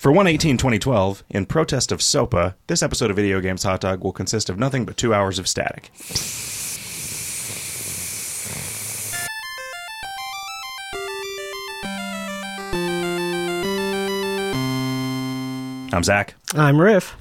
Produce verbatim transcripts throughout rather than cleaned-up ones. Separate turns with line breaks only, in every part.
For one eighteen twenty twelve, in protest of SOPA, this episode of Video Games Hot Dog will consist of nothing but two hours of static. I'm Zach.
I'm Riff.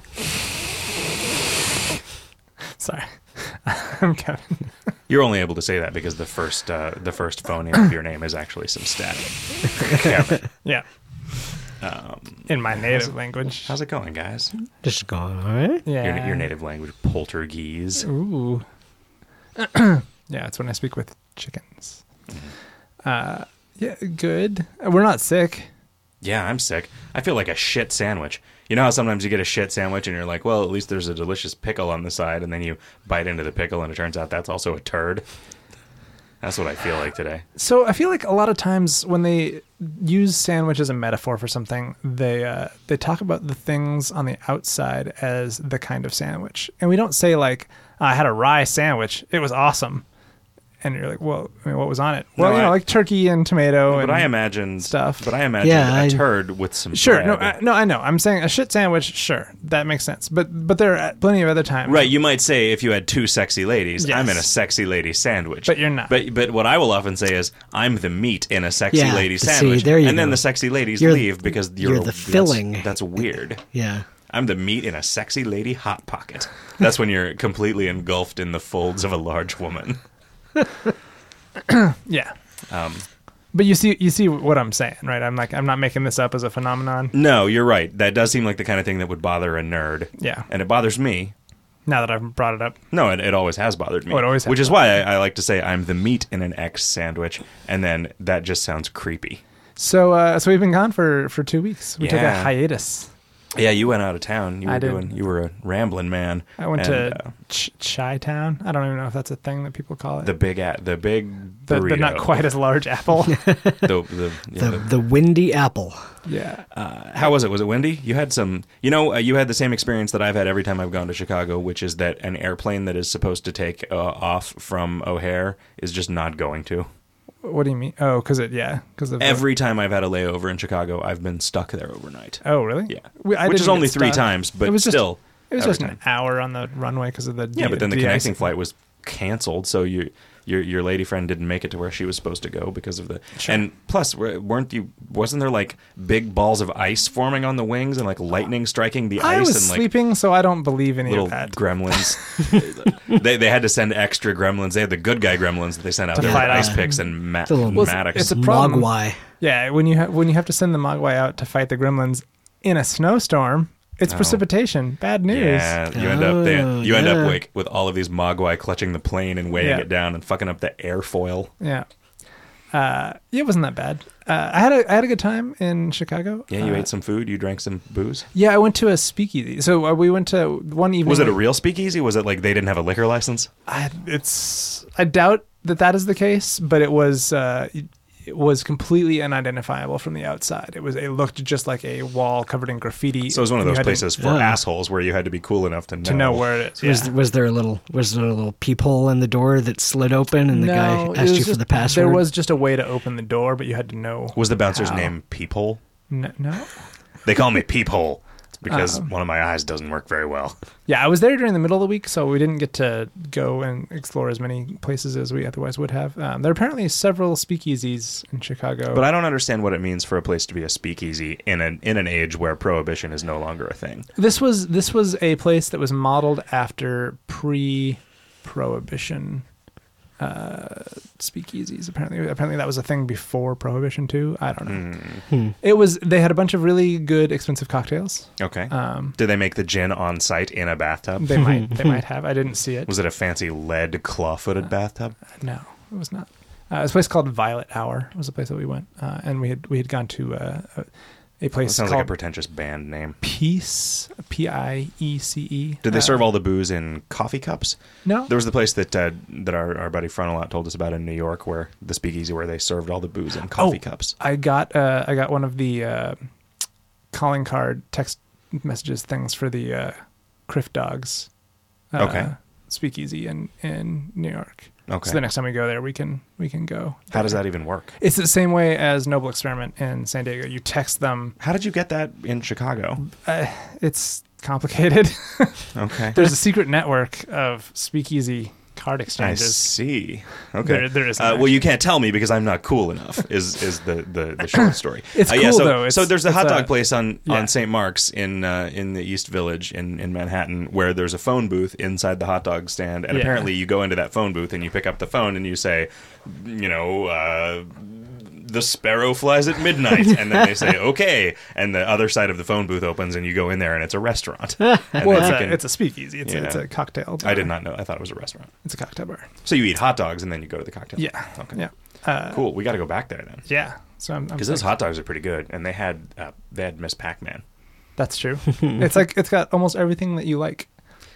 Sorry. I'm Kevin.
You're only able to say that because the first uh, the first phoneme of your name is actually some static. Kevin.
Yeah.
Um,
In my native language.
how's it going, guys?
Just going, all right?
Yeah.
Your, your native language, poltergeese.
Ooh. Yeah, it's when I speak with chickens.
Mm-hmm.
Uh, yeah, good. We're not sick.
Yeah, I'm sick. I feel like a shit sandwich. You know how sometimes you get a shit sandwich and you're like, well, at least there's a delicious pickle on the side, and then you bite into the pickle and it turns out that's also a turd. That's what I feel like today.
So I feel like a lot of times when they use sandwich as a metaphor for something, they uh, they talk about the things on the outside as the kind of sandwich. And we don't say like, I had a rye sandwich. It was awesome. And you're like, well, I mean, what was on it? Well,
No,
you know,
I-
like turkey and tomato
But
and
I imagined
stuff.
But I imagined
Yeah,
a
I-
turd with some
Sure,
bread.
no, I, no, I know. I'm saying a shit sandwich. Sure, that makes sense. But but there are plenty of other times.
Right, you might say if you had two sexy ladies,
Yes.
I'm in a sexy lady sandwich.
But you're not.
But but what I will often say is I'm the meat in a sexy
Yeah,
lady
see,
sandwich.
there you
and then
go.
the sexy ladies
You're-
leave because you're,
you're the
that's-
filling.
That's, weird.
Yeah.
I'm the meat in a sexy lady hot pocket. That's when you're completely engulfed in the folds of a large woman.
Yeah.
Um,
But you see, you see what I'm saying, right? I'm like, I'm not making this up as a phenomenon.
no, you're right. That does seem like the kind of thing that would bother a nerd.
Yeah.
And it bothers me.
Now that I've brought it up,
No, it, it always has bothered me.
Oh, it always has
Which is why I, I like to say I'm the meat in an X sandwich, and then that just sounds creepy.
so uh, so we've been gone for for two weeks. We took a
Yeah.
hiatus.
Yeah, you went out of town. You were
I did.
doing. You were a rambling man.
I went
And,
to
uh,
Ch- Chi Town. I don't even know if that's a thing that people call it.
the big at the big
the,
burrito.
the not quite as large apple.
The, the, yeah,
The,
the-
the windy apple.
Yeah.
uh, how was it? Was it windy? You had some. You know, uh, you had the same experience that I've had every time I've gone to Chicago, which is that an airplane that is supposed to take uh, off from O'Hare is just not going to.
What do you mean? Oh, because it yeah, because of the-
Every time I've had a layover in Chicago, I've been stuck there overnight.
Oh, really?
Yeah,
We- I
which is
didn't
only
get
three
stuck.
times, but
It was just-
still,
It was
every
just an
time.
hour on the runway because of the
Yeah, but then the
de-
connecting
de-icing.
flight was canceled, so you your your lady friend didn't make it to where she was supposed to go because of the.
Sure.
And plus, w- weren't you? Wasn't there like big balls of ice forming on the wings and like lightning striking the
I
ice
was
and like
sleeping, so I don't believe any
little
of that.
gremlins? they they had to send extra gremlins. They had the good guy gremlins that they sent out
To
there with
fight
ice
off.
picks and ma-
The little-
Well, it's-
Maddox.
it's a problem.
Mogwai.
Yeah, when you ha- when you have to send the Mogwai out to fight the gremlins in a snowstorm, it's
Oh.
precipitation. Bad news.
Yeah, you end up they,
Oh,
you end
yeah.
up like with all of these mogwai clutching the plane and weighing
Yeah.
it down and fucking up the airfoil.
Yeah. Uh, yeah, it wasn't that bad. Uh, I had a I had a good time in Chicago.
Yeah, you
Uh,
ate some food, you drank some booze.
Yeah, I went to a speakeasy. So uh, we went to one evening.
Was it a real speakeasy? Was it like they didn't have a liquor license?
I, it's I doubt that that is the case, but it was uh, it, it was completely unidentifiable from the outside. It was it looked just like a wall covered in graffiti.
So it was one of
You
those
had to-
places for
Yeah.
assholes where you had to be cool enough to know.
to know where it is.
Was
yeah.
was there a little was there a little peephole in the door that slid open and the
No,
guy
it
asked
was
you for
just-
the password?
There was just a way to open the door, but you had to know.
Was the bouncer's
how.
name Peephole?
No, no.
They call me Peephole. It's because
Um,
one of my eyes doesn't work very well.
Yeah, I was there during the middle of the week, so we didn't get to go and explore as many places as we otherwise would have. Um, there are apparently several speakeasies in Chicago.
But I don't understand what it means for a place to be a speakeasy in an in an age where prohibition is no longer a thing.
This was this was a place that was modeled after pre-prohibition uh, speakeasies. Apparently, apparently that was a thing before prohibition too. I don't know.
Hmm.
It was. They had a bunch of really good, expensive cocktails.
Okay.
Um,
Did they make the gin on site in a bathtub?
they might they might have. I didn't see it.
Was it a fancy lead claw-footed bathtub?
No, it was not. Uh, it was a place called Violet Hour. Was the place that we went, uh, and we had we had gone to uh, a, a
It
place
sounds
called
like a pretentious band name.
Peace, P I E C E.
Did they
Uh,
serve all the booze in coffee cups?
No.
There was the place that uh, that our, our buddy Frontalot told us about in New York, where the speakeasy where they served all the booze in coffee
Oh.
cups.
I got uh, I got one of the uh, calling card text messages things for the uh, Criff dogs. Uh,
Okay.
Speakeasy in in New York.
Okay.
So the next time we go there, we can we can go.
How does that even work?
It's the same way as Noble Experiment in San Diego. You text them.
How did you get that in Chicago?
Uh, it's complicated.
Okay.
There's a secret network of Speakeasy card
I
exchanges.
see. Okay.
There, there is.
Uh, well, you can't tell me because I'm not cool enough. Is is the, the, the short story?
It's
uh, yeah,
cool,
so,
though. It's-
so there's a
it's
hot
a-
dog place on,
yeah.
on Saint Mark's in uh, in the East Village in, in Manhattan where there's a phone booth inside the hot dog stand, and
Yeah.
apparently you go into that phone booth and you pick up the phone and you say, you know. Uh, the sparrow flies at midnight, and then they say okay, and the other side of the phone booth opens and you go in there and it's a restaurant. And
Well,
then
it's
you
a,
can-
it's a speakeasy. It's, a,
Yeah.
it's a cocktail bar.
I did not know. I thought it was a restaurant.
It's a cocktail bar.
So you eat hot dogs and then you go to the cocktail.
Yeah.
Okay.
Yeah. Uh,
Cool. We got to go back there then.
Yeah. So I'm
Because those hot dogs are pretty good, and they had uh, they had Miss Pac-Man
That's true. It's like it's got almost everything that you like.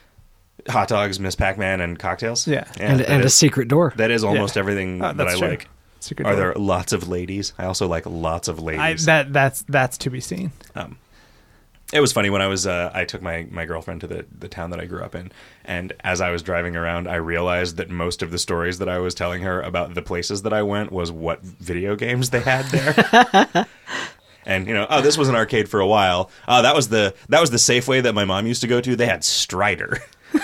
hot dogs, Miss Pac-Man, and cocktails.
Yeah.
and
that
and a
is-
secret door.
that is almost
Yeah.
everything
Uh,
that I
that's true.
like.
Secret
Are
door.
there lots of ladies? I also like lots of
I,
ladies.
that that's that's to be seen.
um, it was funny when I was uh, I took my, my girlfriend to the, the town that I grew up in, and as I was driving around, I realized that most of the stories that I was telling her about the places that I went was what video games they had there. And you know, oh, this was an arcade for a while. Oh, that was the that was the Safeway that my mom used to go to. They had Strider.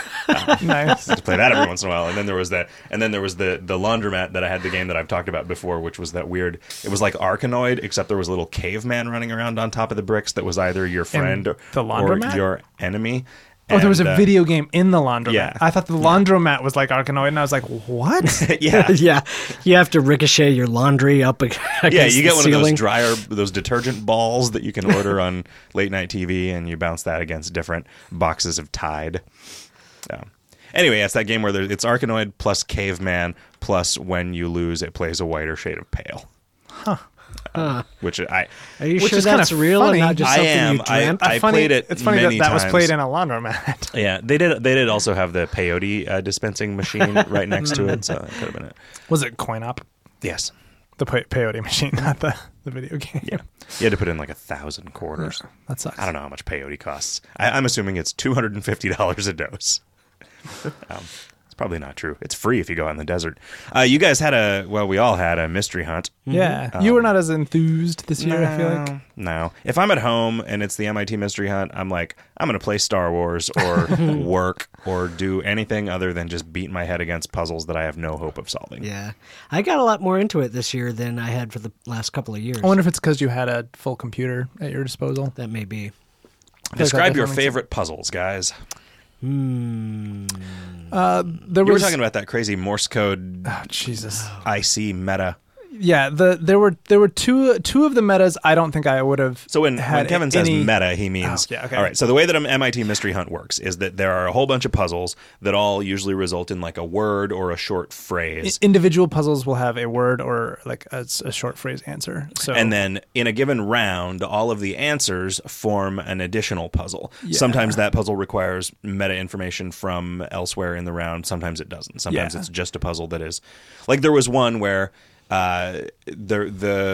Nice.
To play that every once in a while, and then there was that, and then there was the the laundromat that I had the game that I've talked about before, which was that weird. It was like Arkanoid, except there was a little caveman running around on top of the bricks that was either your friend or,
the
or
laundromat?
your enemy.
Oh, there was
And,
a
uh,
video game in the laundromat.
yeah.
I thought the laundromat was like Arkanoid, and I was like, what?
yeah,
Yeah, you have to ricochet your laundry up ag- against
yeah. You get
the
one
ceiling.
of those dryer, those detergent balls that you can order on late night T V, and you bounce that against different boxes of Tide. Yeah. Anyway, it's that game where there, it's Arkanoid plus Caveman plus when you lose, it plays a whiter shade of pale. Huh. Uh, which I
Are you
Which
sure
is kinda
that's real
funny.
and not just
I
something
am.
you
I-
dreamt?
I
funny,
played it
It's funny
many
that that was
times.
played in a laundromat.
yeah, they did. They did also have the peyote uh, dispensing machine right next to it, so that could have been it.
Was it Coin Op?
Yes,
The pe- peyote machine, not the, the video game.
yeah. You had to put in like a thousand quarters.
That sucks.
I don't know how much peyote costs. I, I'm assuming it's two hundred and fifty dollars a dose. um, it's probably not true. It's free if you go out in the desert. Uh, you guys had a well, we all had a mystery hunt.
Yeah.
Um,
you were not as enthused this year, I feel like.
No, no. If I'm at home and it's the M I T Mystery Hunt, I'm like, I'm going to play Star Wars or work or do anything other than just beat my head against puzzles that I have no hope of solving.
Yeah, I got a lot more into it this year than I had for the last couple of years.
I wonder if it's because you had a full computer at your disposal.
that may be.
Describe your
definitely makes
favorite puzzles, guys.
Hmm.
Uh, there
You were
was
talking about that crazy Morse code
oh, Jesus.
I C meta.
Yeah, the there were there were two two of the metas I don't think I would have.
So when,
had
when Kevin says
any-
meta, he means
Oh, yeah, okay.
all right. So the way that an M I T Mystery Hunt works is that there are a whole bunch of puzzles that all usually result in like a word or a short phrase.
individual puzzles will have a word or like a, a short phrase answer. So
And then in a given round, all of the answers form an additional puzzle.
Yeah.
Sometimes that puzzle requires meta information from elsewhere in the round. Sometimes it doesn't. Sometimes
Yeah.
it's just a puzzle that is like there was one where uh, the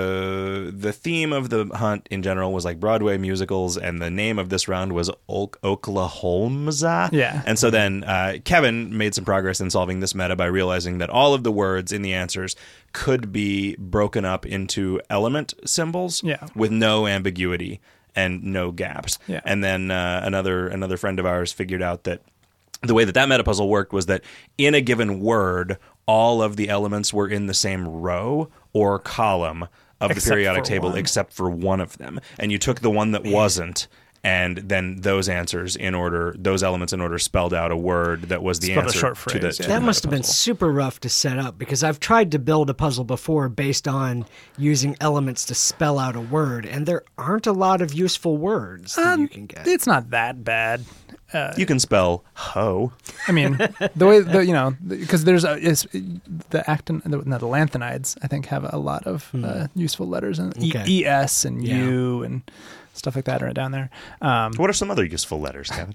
the the theme of the hunt in general was like Broadway musicals, and the name of this round was Ok- Oklahoma.
Yeah.
And so then uh, Kevin made some progress in solving this meta by realizing that all of the words in the answers could be broken up into element symbols
Yeah.
with no ambiguity and no gaps.
Yeah.
And then uh, another another friend of ours figured out that the way that that meta puzzle worked was that in a given word, all of the elements were in the same row or column of
Except
the periodic
for
table,
one.
except for one of them. And you took the one that wasn't, and then those answers in order, those elements in order, spelled out a word that was the
Spelled a
answer
short
to
phrase,
the.
yeah.
to the
That
meta
must have been
puzzle.
super rough to set up because I've tried to build a puzzle before based on using elements to spell out a word, and there aren't a lot of useful words that
Um,
you can get.
it's not that bad.
You can spell hoe.
I mean, the way the you know because there's a, is the actin the, no, the lanthanides I think have a lot of uh, useful letters and e,
Okay.
E S and
Yeah.
U and stuff like that are down there. Um,
What are some other useful letters, Kevin?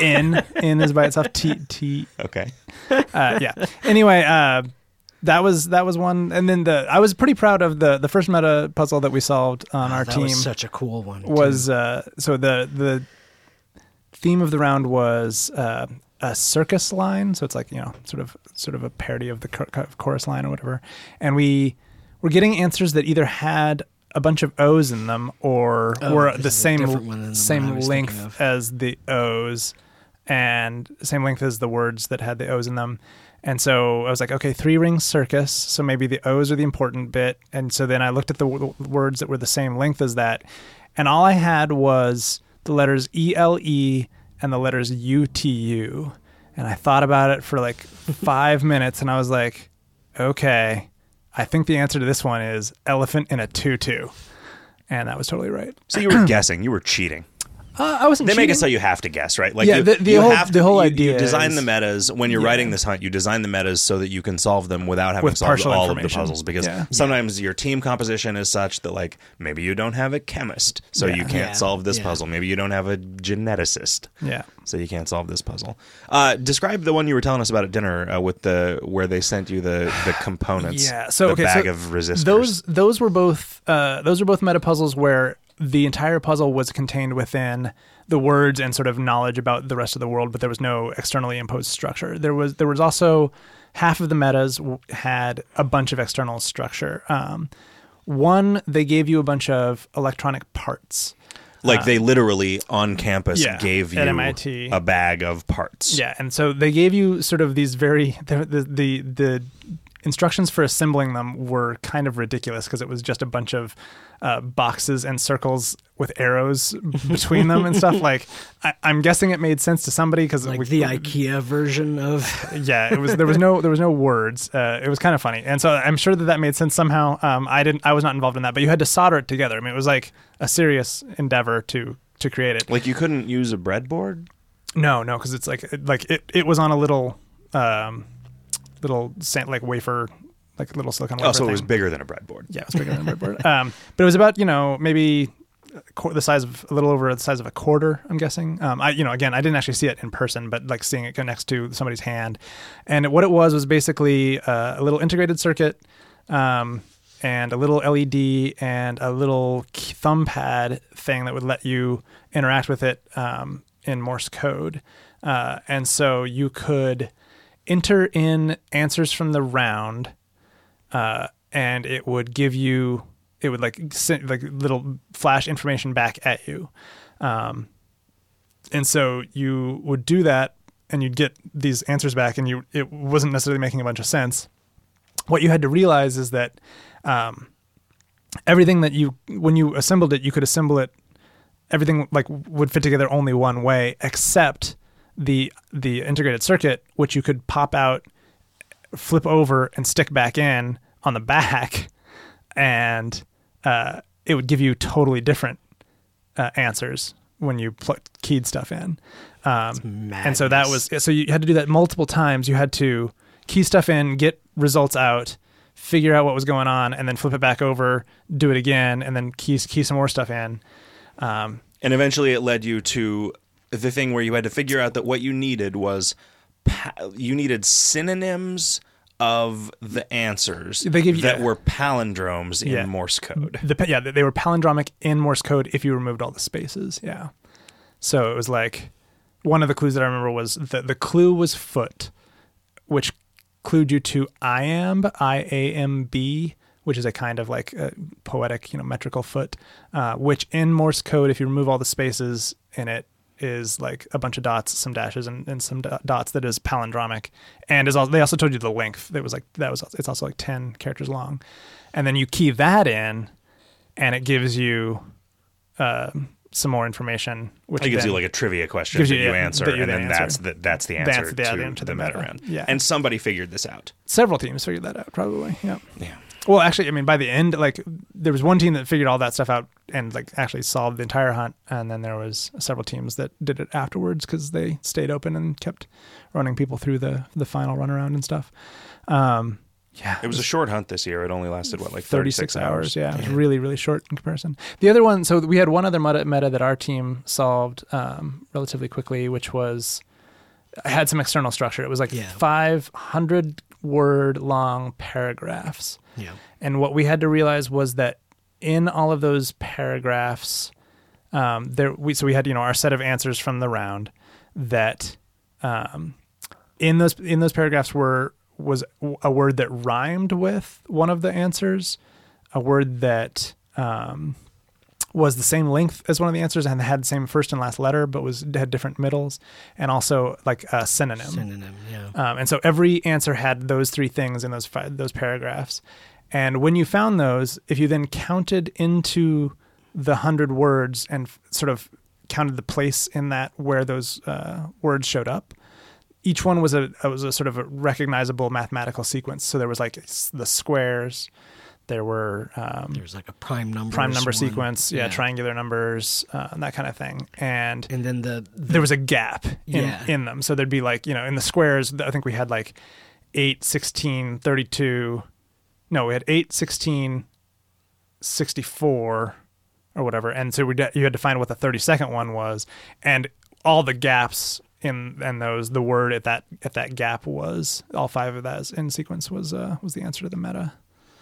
N N is by itself. T T.
Okay.
Uh, yeah. Anyway, uh, that was that was one, and then the I was pretty proud of the the first meta puzzle that we solved on
Oh,
our
that
team.
was such a cool one. too.
was uh, so the the theme of the round was uh, a circus line. So it's like, you know, sort of sort of a parody of the chor- chorus line or whatever. And we were getting answers that either had a bunch of O's in them or
Oh,
were
this
the
is a
same
different one than the one I
same
was
length
thinking of.
as the O's and same length as the words that had the O's in them. And so I was like, okay, three ring circus. So maybe the O's are the important bit. And so then I looked at the w- words that were the same length as that. And all I had was the letters E L E and the letters U T U. And I thought about it for like five minutes and I was like, okay, I think the answer to this one is elephant in a tutu. And that was totally right.
So you were guessing. You were cheating.
Uh, I wasn't
They
cheating.
make it so you have to guess, right? Like
Yeah,
you,
the- the
you
whole-
have to,
the whole
you,
idea
You design
is-
the metas when you're
Yeah.
writing this hunt. You design the metas so that you can solve them without having
With
solved
partial
all of the
information.
puzzles. Because
Yeah.
sometimes your team composition is such that, like, maybe you don't have a chemist, so
Yeah.
you can't
Yeah.
solve this
Yeah.
puzzle. Maybe you don't have a geneticist,
Yeah.
so you can't solve this puzzle. Uh, describe the one you were telling us about at dinner uh, with the where they sent you the the components.
Yeah. So
the
okay,
bag
so
of resistors.
Those those were both uh, those were both meta puzzles where the entire puzzle was contained within the words and sort of knowledge about the rest of the world, but there was no externally imposed structure. There was there was also half of the metas w- had a bunch of external structure. Um, one, they gave you a bunch of electronic parts.
Like they literally on campus
yeah,
gave you
at M I T.
a bag of parts.
Yeah, and so they gave you sort of these very the the the, the instructions for assembling them were kind of ridiculous because it was just a bunch of uh, boxes and circles with arrows between them and stuff. Like I, I'm guessing it made sense to somebody because
Like the IKEA version of
yeah, it was there was no there was no words. Uh, it was kind of funny, and so I'm sure that that made sense somehow. Um, I didn't I was not involved in that, but you had to solder it together. I mean, it was like a serious endeavor to to create it.
Like you couldn't use a breadboard?
No, no, because it's like like it, it was on a little um, little sand, like wafer, like little silicon wafer.
Oh, so it
thing.
was bigger than a breadboard.
Yeah, it was bigger than a breadboard. Um, but it was about you know maybe a qu- the size of a little over the size of a quarter. I'm guessing. Um, I you know again I didn't actually see it in person, but like seeing it go next to somebody's hand, and what it was was basically uh, a little integrated circuit. Um, and a little L E D and a little key- thumb pad thing that would let you interact with it um, in Morse code. Uh, and so you could enter in answers from the round, uh, and it would give you, it would like send like little flash information back at you. Um, and so you would do that and you'd get these answers back and you, it wasn't necessarily making a bunch of sense. What you had to realize is that um, everything that you, when you assembled it, you could assemble it, everything like would fit together only one way, except the the integrated circuit, which you could pop out, flip over, and stick back in on the back, and uh, it would give you totally different uh, answers when you pl- keyed stuff in. Um, and so that was so you had to do that multiple times. You had to key stuff in, get results out, figure out what was going on, and then flip it back over, do it again, and then key key some more stuff in. Um,
And eventually it led you to the thing where you had to figure out that what you needed was pa- you needed synonyms of the answers
They give you-
that
yeah.
were palindromes in
Yeah.
Morse code.
The, pa- yeah, they were palindromic in Morse code if you removed all the spaces. Yeah. So it was like one of the clues that I remember was the, the clue was foot, which clued you to iamb, I A M B, which is a kind of like a poetic, you know, metrical foot, uh, which in Morse code, if you remove all the spaces in it, is like a bunch of dots, some dashes, and, and some do- dots that is palindromic, and is also, they also told you the length. That was like that was it's also like ten characters long, and then you key that in, and it gives you uh, some more information. Which
It gives
then
you like a trivia question
gives
that
you-
you
yeah,
answer,
that you
and then
then
that's
answer.
the that's the
That's
answer
the-
to,
the answer to
the
the
meta
meta.
round.
Yeah.
And somebody figured this out.
several teams figured that out probably. Yeah.
Yeah.
Well, actually, I mean, by the end, like there was one team that figured all that stuff out and like actually solved the entire hunt, and then there was several teams that did it afterwards because they stayed open and kept running people through the the final run around and stuff. Um, yeah,
It was a short hunt this year. It only lasted what, like
thirty-six
thirty-six
hours. Yeah, it was really really short in comparison. The other one, so we had one other meta, meta that our team solved um, relatively quickly, which was had some external structure. It was like
Yeah.
five hundred word long paragraphs.
Yeah.
And what we had to realize was that in all of those paragraphs, um, there we so we had you know our set of answers from the round that um, in those in those paragraphs were was a word that rhymed with one of the answers, a word that um, was the same length as one of the answers and had the same first and last letter, but was had different middles, and also like a synonym.
Synonym, yeah.
Um, and so every answer had those three things in those five, those paragraphs. And when you found those, if you then counted into the hundred words and f- sort of counted the place in that where those uh, words showed up, each one was a was a sort of a recognizable mathematical sequence. So there was like the squares. There were um,
there's like a prime number,
prime number
one.
sequence, yeah,
yeah,
triangular numbers, uh, and that kind of thing. And
and then the, the
there was a gap in,
yeah.
in them. So there'd be like, you know, in the squares, I think we had like eight, sixteen, thirty-two. No, we had eight, sixteen, sixty-four, or whatever. And so we de- you had to find what the thirty-second one was, and all the gaps in and those the word at that at that gap was all five of those in sequence was uh, was the answer to the meta.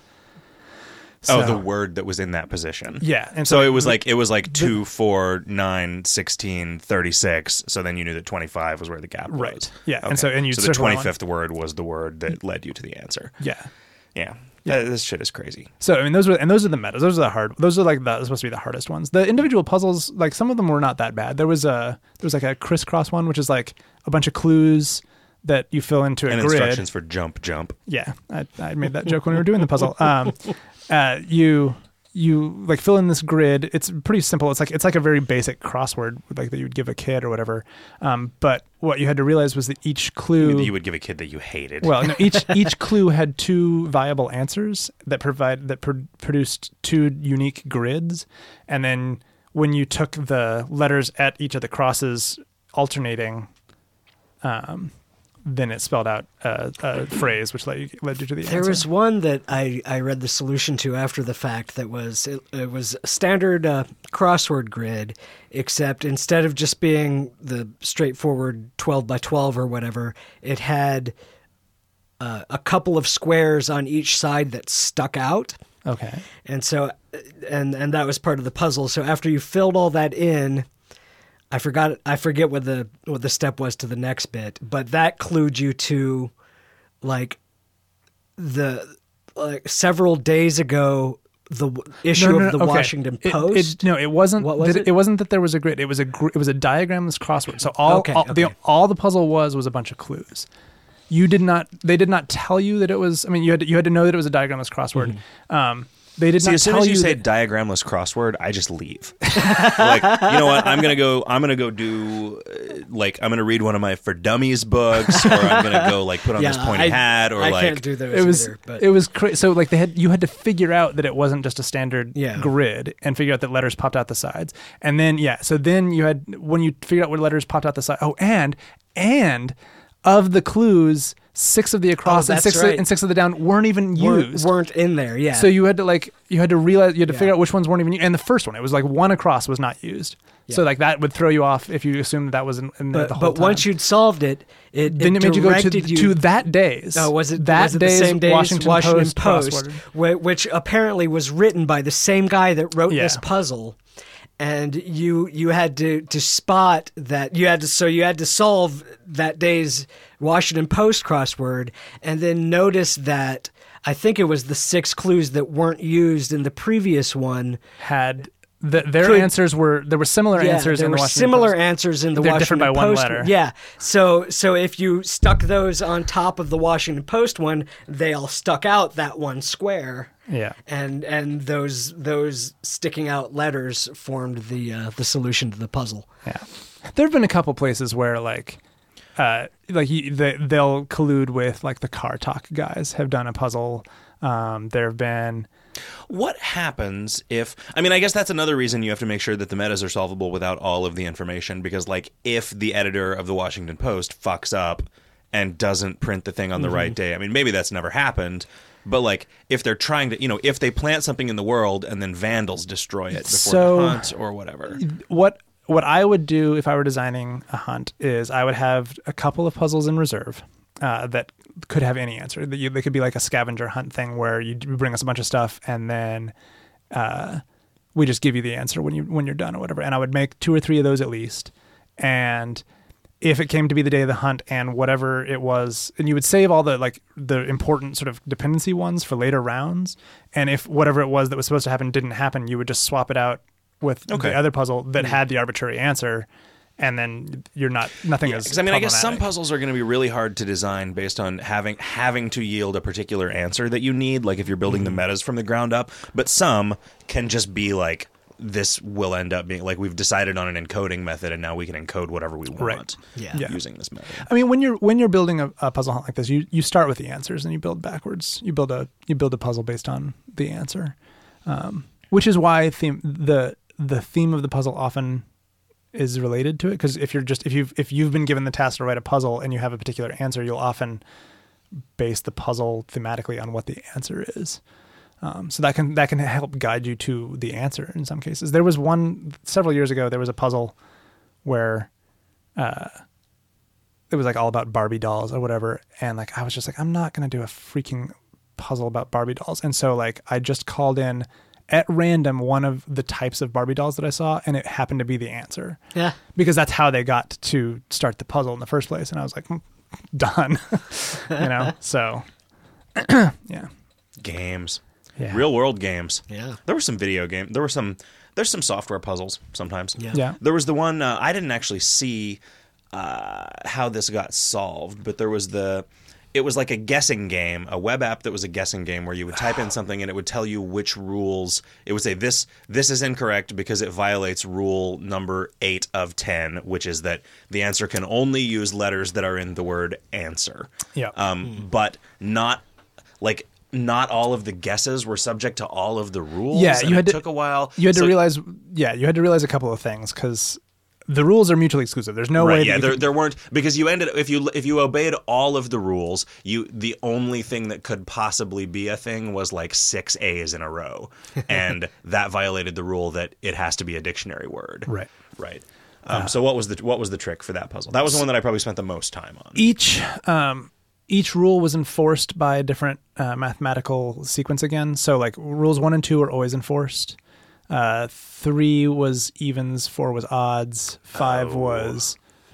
Oh,
So-
the word that was in that position.
Yeah, and
So
so
it was like it was like two, four, nine, sixteen, thirty-six. So then you knew that twenty-five was where the gap was.
Right. Yeah,
Okay.
and so- and you'd
so the
circle that one.
twenty-fifth word was the word that led you to the answer.
yeah.
Yeah.
Yeah.
That- this shit is crazy.
So I mean, those were and those are the metas. Those are the hard. Those are like the supposed to be the hardest ones. The individual puzzles, like some of them were not that bad. There was a there was like a crisscross one, which is like a bunch of clues that you fill into a
And
grid.
instructions for jump, jump.
Yeah, I, I made that joke when we were doing the puzzle. Um, uh, you you like fill in this grid. It's pretty simple. It's like it's like a very basic crossword, like that you would give a kid or whatever. Um, but what you had to realize was that each clue
That you would give a kid that you hated.
well, no, each each clue had two viable answers that provide that pro- produced two unique grids, and then when you took the letters at each of the crosses alternating, um, then it spelled out a, a phrase which led you, led you to the
There
answer.
was one that I, I read the solution to after the fact that was it, it was a standard uh, crossword grid, except instead of just being the straightforward twelve by twelve or whatever, it had uh, a couple of squares on each side that stuck out.
Okay.
And so and and that was part of the puzzle. So after you filled all that in, I forgot. I forget what the what the step was to the next bit, but that clued you to, like, the like several days ago, the w- issue
No, no,
of the
no, okay.
Washington
It-
Post.
It, no, it wasn't.
What was
that-
it?
It wasn't that there was a grid. It was a gr- it was a diagramless crossword. So all
Okay,
all, the
okay.
all the puzzle was was a bunch of clues. You did not. They did not tell you that it was. I mean, you had to, you had to know that it was a diagramless crossword. Um, they did
See,
not
as soon
tell
as you,
you
say
that,
diagramless crossword, I just leave. Like, you know what? I'm gonna go. I'm gonna go do. Uh, like, I'm gonna read one of my For Dummies books, or I'm gonna go like put on
yeah,
this pointy
I,
hat, or
I
like
can't do those
it was
either. But
it was cra- so like they had you had to figure out that it wasn't just a standard
Yeah.
grid and figure out that letters popped out the sides, and then yeah, so then you had when you figured out what letters popped out the side. Oh, and and of the clues, six of the across
Oh,
and
that's
six
right.
of, and six of the down weren't even
weren't,
used.
weren't in there. Yeah.
So you had to like you had to realize you had to
Yeah.
figure out which ones weren't even used. And the first one, it was like one across was not used. So
Yeah.
like that would throw you off if you assumed that, that was in, in there
but
the whole
but
time.
once you'd solved it, it
then it, made you go to,
directed you
to that day's.
Oh, was it
that
was it
day's
the same day's
Washington,
Washington
Post,
Post,
crossword?
whi- which apparently was written by the same guy that wrote
Yeah.
this puzzle, and you you had to to spot that you had to so you had to solve that day's Washington Post crossword, and then notice that I think it was the six clues that weren't used in the previous one.
Had the, their
Could-
answers were there were similar
Yeah,
answers
there
in the
were
Washington
similar
Post.
answers in the
They're
Washington
different by one
Post.
letter.
Yeah, so so if you stuck those on top of the Washington Post one, they all stuck out that one square.
Yeah.
and and those those sticking out letters formed the uh, the solution to the puzzle.
Yeah, there have been a couple places where like, uh, like you, they, they'll collude with like the Car Talk guys have done a puzzle. Um, there have been.
What happens if, I mean, I guess that's another reason you have to make sure that the metas are solvable without all of the information, because, like, if the editor of the Washington Post fucks up and doesn't print the thing on the
Mm-hmm.
right day, I mean, maybe that's never happened, but, like, if they're trying to, you know, if they plant something in the world and then vandals destroy it before
So-
the hunt or whatever.
What what I would do if I were designing a hunt is I would have a couple of puzzles in reserve uh, that could have any answer. That you, they could be like a scavenger hunt thing where you bring us a bunch of stuff and then uh, we just give you the answer when you when you're done or whatever. And I would make two or three of those at least. And if it came to be the day of the hunt and whatever it was, and you would save all the like the important sort of dependency ones for later rounds. And if whatever it was that was supposed to happen didn't happen, you would just swap it out with
Okay.
the other puzzle that had the arbitrary answer. And then you're not, nothing
Yeah,
is
because I mean, I guess some
problematic.
puzzles are going to be really hard to design based on having having to yield a particular answer that you need, like if you're building the metas from the ground up. But some can just be like, this will end up being like we've decided on an encoding method, and now we can encode whatever we want
Right.
Yeah.
Yeah.
using this method.
I mean, when you're when you're building a, a puzzle hunt like this, you, you start with the answers and you build backwards. You build a you build a puzzle based on the answer, um, which is why theme, the the theme of the puzzle often is related to it. Because if you're just if you've if you've been given the task to write a puzzle and you have a particular answer, you'll often base the puzzle thematically on what the answer is. Um, so that can that can help guide you to the answer in some cases. There was one several years ago. There was a puzzle where uh, it was like all about Barbie dolls or whatever, and like I was just like, I'm not gonna do a freaking puzzle about Barbie dolls. And so like I just called in at random one of the types of Barbie dolls that I saw, and it happened to be the answer.
Yeah.
Because that's how they got to start the puzzle in the first place. And I was like, mm, done. You know. So yeah.
Games,
Yeah.
real world games.
Yeah.
There were some video game. There were some. There's some software puzzles sometimes.
Yeah.
Yeah.
There was the one uh, I didn't actually see uh, how this got solved, but there was the. It was like a guessing game, a web app that was a guessing game where you would type in something and it would tell you which rules. It would say this this is incorrect because it violates rule number eight of ten, which is that the answer can only use letters that are in the word answer.
Yeah.
Um, But not like. Not all of the guesses were subject to all of the rules.
Yeah,
and
you had
it
to-
took a while.
You had to
So-
realize, yeah, you had to realize a couple of things because the rules are mutually exclusive. There's no way.
Right,
that
yeah,
you
there,
could-
there weren't because you ended if you if you obeyed all of the rules, you the only thing that could possibly be a thing was like six A's in a row, and that violated the rule that it has to be a dictionary word.
Right.
right. Um, so what was the what was the trick for that puzzle? That was the one that I probably spent the most time on.
each um, each rule was enforced by a different uh, mathematical sequence again. So like rules one and two are always enforced. Uh, three was evens, four was odds, five
Oh.
was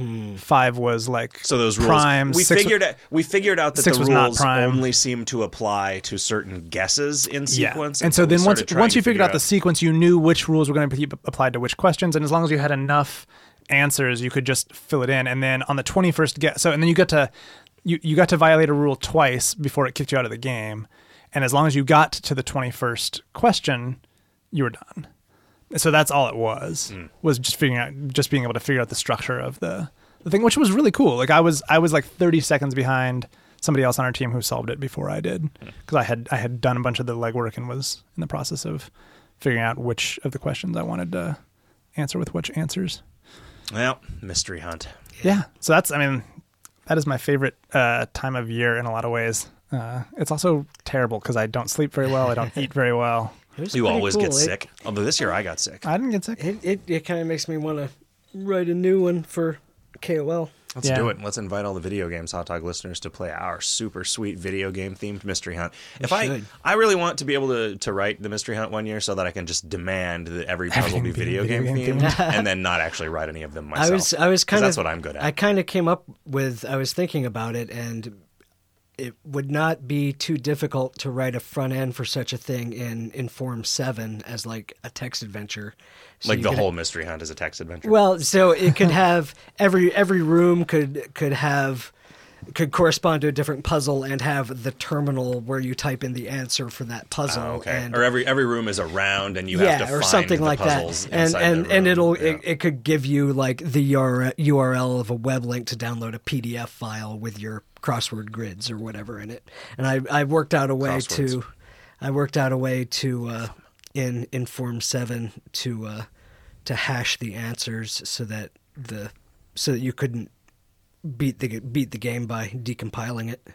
five was like
So those rules,
prime.
we
six
figured out, we figured out that
six
the
was not
rules
prime.
only seem to apply to certain guesses in
Yeah.
sequence.
And so
we
then once
started trying
once
to
you figured
figure
out the sequence, you knew which rules were going to be applied to which questions, and as long as you had enough answers, you could just fill it in. And then on the twenty-first guess, so and then you got to you you got to violate a rule twice before it kicked you out of the game. And as long as you got to the twenty-first question, you were done. So that's all it was was just figuring out just being able to figure out the structure of the the thing, which was really cool. Like I was I was like thirty seconds behind somebody else on our team who solved it before I did, because I had I had done a bunch of the legwork and was in the process of figuring out which of the questions I wanted to answer with which answers.
Well, mystery hunt.
Yeah. So that's I mean that is my favorite uh, time of year in a lot of ways. Uh, it's also terrible because I don't sleep very well. I don't eat very well.
It was
You
pretty
always
cool.
get
It-
sick. Although this year I got sick.
I didn't get sick.
It it, it kind of makes me want to write a new one for K O L.
Let's
Yeah.
do it. Let's invite all the video games hot dog listeners to play our super sweet video game themed mystery hunt. If I
should.
I really want to be able to, to write the mystery hunt one year so that I can just demand that every puzzle be
Everything be
video,
video
game,
game
themed and then not actually write any of them myself.
I was I was
'Cause
kind of
that's what I'm good at.
I kind of came up with I was thinking about it, and it would not be too difficult to write a front end for such a thing in Inform seven as like a text adventure. So
like
you
the
could-
whole mystery hunt is a text adventure.
Well, so it could have every every room could could have could correspond to a different puzzle and have the terminal where you type in the answer for that puzzle.
Oh, okay.
And
Or every every room is a round and you
yeah,
have to
or
find
something
the
like that,
puzzles
and
inside
and
the
and
room.
it'll
Yeah.
it, it could give you like the U R L of a web link to download a P D F file with your crossword grids or whatever in it. And I I worked out a way
Crosswords.
to I worked out a way to uh, in Inform seven to uh, to hash the answers so that the so that you couldn't beat the beat the game by decompiling it.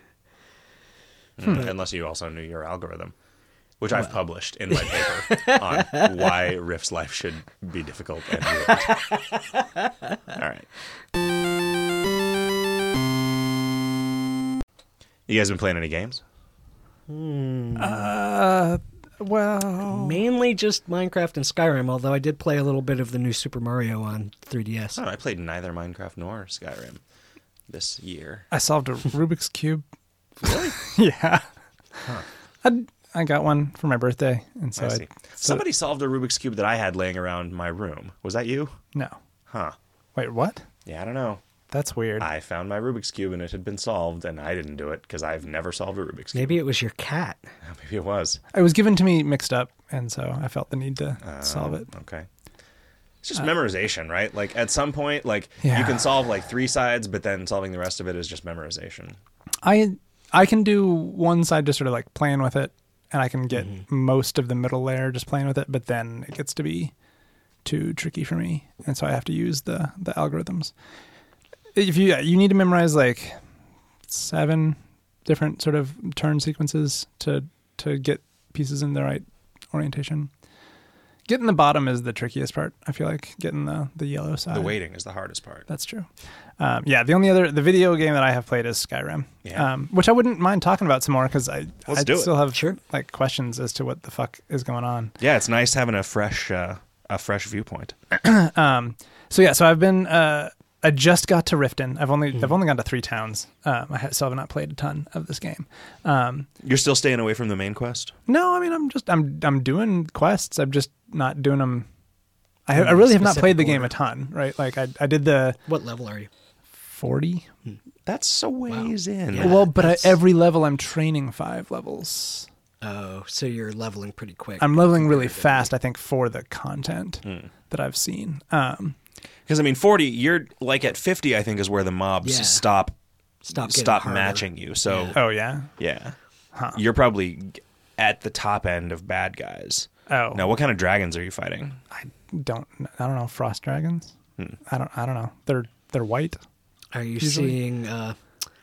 Mm, unless you also knew your algorithm, which I've published in my paper on why Riff's life should be difficult and weird. All right. You guys been playing any games?
Uh, well,
Mainly just Minecraft and Skyrim, although I did play a little bit of the new Super Mario on three D S.
Oh, I played neither Minecraft nor Skyrim this year.
I solved a Rubik's Cube.
Really?
Yeah.
Huh.
I, I got one for my birthday. And so
I
I,
see. Somebody solved a Rubik's Cube that I had laying around my room. Was that you?
No.
Huh.
Wait, what?
Yeah, I don't know.
That's weird.
I found my Rubik's Cube and it had been solved, and I didn't do it because I've never solved a Rubik's Cube.
Maybe it was your cat.
Maybe it was.
It was given to me mixed up, and so I felt the need to
Um,
solve it.
Okay. It's just memorization, right? Like at some point, like
Yeah.
you can solve like three sides, but then solving the rest of it is just memorization.
I I can do one side just sort of like playing with it, and I can get
Mm-hmm.
most of the middle layer just playing with it, but then it gets to be too tricky for me, and so I have to use the the algorithms. If you you need to memorize like seven different sort of turn sequences to to get pieces in the right orientation. Getting the bottom is the trickiest part. I feel like getting the the yellow side.
The waiting is the hardest part.
That's true. Um, yeah, the only other the video game that I have played is Skyrim,
Yeah.
um, which I wouldn't mind talking about some more because I
Let's
I
do it.
still have
Sure.
like questions as to what the fuck is going on.
Yeah, it's nice having a fresh, uh, a fresh viewpoint.
Um, so yeah, so I've been uh, I just got to Riften. I've only
Mm-hmm.
I've only gone to three towns. Um, I ha- still have not played a ton of this game. Um,
You're still staying away from the main quest?
no, I mean I'm just I'm I'm doing quests. I'm just not doing them. I, I really have not
Specific
played the game
order.
a ton, right? Like I I did the
What level are you?
forty.
That's a ways in.
Yeah.
Well, but
that's-
at every level I'm training five levels.
Oh, so you're leveling pretty quick.
I'm leveling really fast, I think, for the content
Hmm.
that I've seen. Um,
Because I mean, forty. You're like at fifty. I think is where the mobs
Yeah.
stop
Stop getting
stop
harder.
matching you. So
Yeah.
oh yeah.
yeah,
Huh.
you're probably at the top end of bad guys.
Oh
Now, what kind of dragons are you fighting?
I don't. I don't know. Frost dragons.
Hmm.
I don't. I don't know. They're they're white.
Are you
Usually-
seeing? Uh,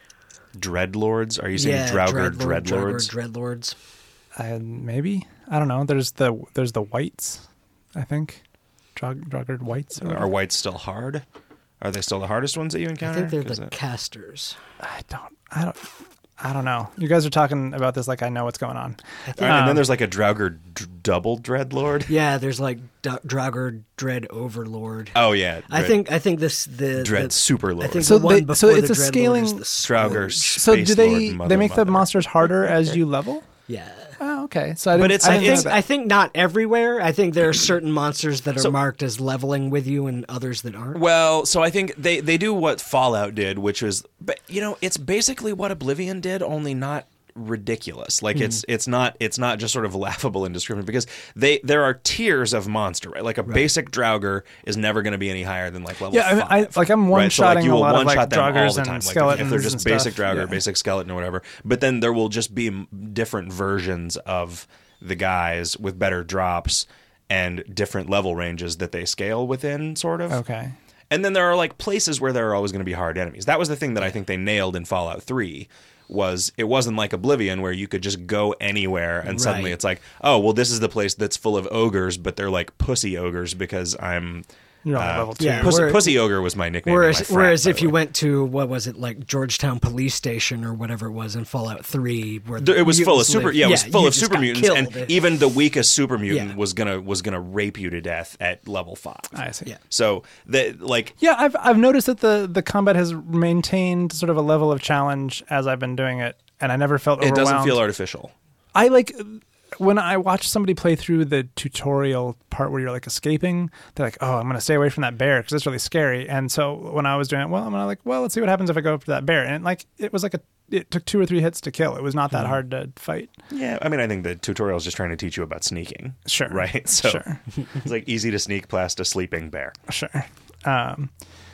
Dreadlords? Are you saying
yeah,
Draugr
Dreadlord-
Dreadlords?
Draugr Dreadlords.
I, maybe. I don't know. There's the there's the whites. I think. Drog Draugr whites. Or
Are whites still hard? Are they still the hardest ones that you
I
encounter?
think they're
'Cause
the
it-
casters.
I don't. I don't. I don't know. You guys are talking about this like I know what's going on.
I think,
All right, and
Um,
then there's like a Draugr d- double Dreadlord.
yeah, there's like D- Draugr Dread Overlord.
Oh yeah,
I
Dread-
think I think this the
Dread
the,
Superlord.
I think
So
the one
they-
before
so it's
the
a
Dreadlord
scaling-
is the
Draugr
Scourge.
So
Space
do they
Lord,
they
Mother,
make the
Mother.
monsters harder as you level?
Yeah.
Oh, okay. So I didn't,
But it's-
I
I
didn't
I
know
think
that.
I think not everywhere. I think there are certain monsters that are
So-
marked as leveling with you and others that aren't.
Well, so I think they, they do what Fallout did, which was, but you know, it's basically what Oblivion did, only not ridiculous. Like it's it's not it's not just sort of laughable and discriminatory because they there are tiers of monster, right? Like a basic Draugr is never going to be any higher than like level
Yeah, I mean, I-
five.
like, I'm
right? So,
one-shotting
you
a
will
lot of, like,
one-shot them all
Draugrs
the
and
time. Like,
skeletons
if they're just
and
basic
stuff,
Draugr,
yeah.
basic skeleton or whatever. But then there will just be m- different versions of the guys with better drops and different level ranges that they scale within, sort of.
Okay.
And then there are like places where there are always going to be hard enemies. That was the thing that I think they nailed in Fallout three. Was it wasn't like Oblivion where you could just go anywhere and suddenly
Right.
it's like, oh well, this is the place that's full of ogres, but they're like pussy ogres because I'm
You're on
uh,
level two.
Yeah,
pussy,
where-
pussy ogre was my nickname. in
Whereas,
my frat,
whereas
by
if
the
you
way.
went to what was it like Georgetown Police Station or whatever it was in Fallout Three, where
There- it was full of
mutants
super,
live-
yeah, it was full
you
of
just
super
got
mutants,
killed.
and
It-
even the weakest super mutant
Yeah.
was gonna was gonna rape you to death at level five.
I see.
Yeah.
So the like
Yeah, I've I've noticed that the the combat has maintained sort of a level of challenge as I've been doing it, and I never felt
it
overwhelmed.
doesn't feel artificial.
I like when I watch somebody play through the tutorial part where you're like escaping. They're like, "Oh, I'm going to stay away from that bear because it's really scary." And so when I was doing it, well, I'm gonna like, "Well, let's see what happens if I go up to that bear." And like, it was like a it took two or three hits to kill. It was not that hard to fight.
Yeah, I mean, I think the tutorial is just trying to teach you about sneaking.
Sure.
Right? So
Sure.
it's like easy to sneak past a sleeping bear.
Sure. Um,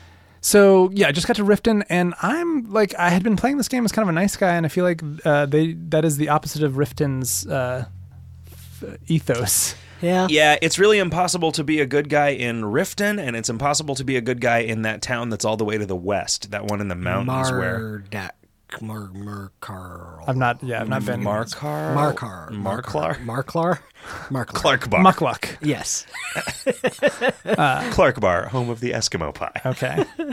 so yeah, I just got to Riften, and I'm like, I had been playing this game as kind of a nice guy, and I feel like uh, they that is the opposite of Riften's uh, f- ethos.
yeah,
Yeah, it's really impossible to be a good guy in Riften, and it's impossible to be a good guy in that town that's all the way to the west, that one in the mountains where...
Mardak, Mar Markar.
I've not, yeah, I've not been
Markar?
Markar,
Marklar?
Marklar, Marklar.
Clark Bar.
Muckluck.
Yes,
Clark Bar, home of the Eskimo pie.
Okay.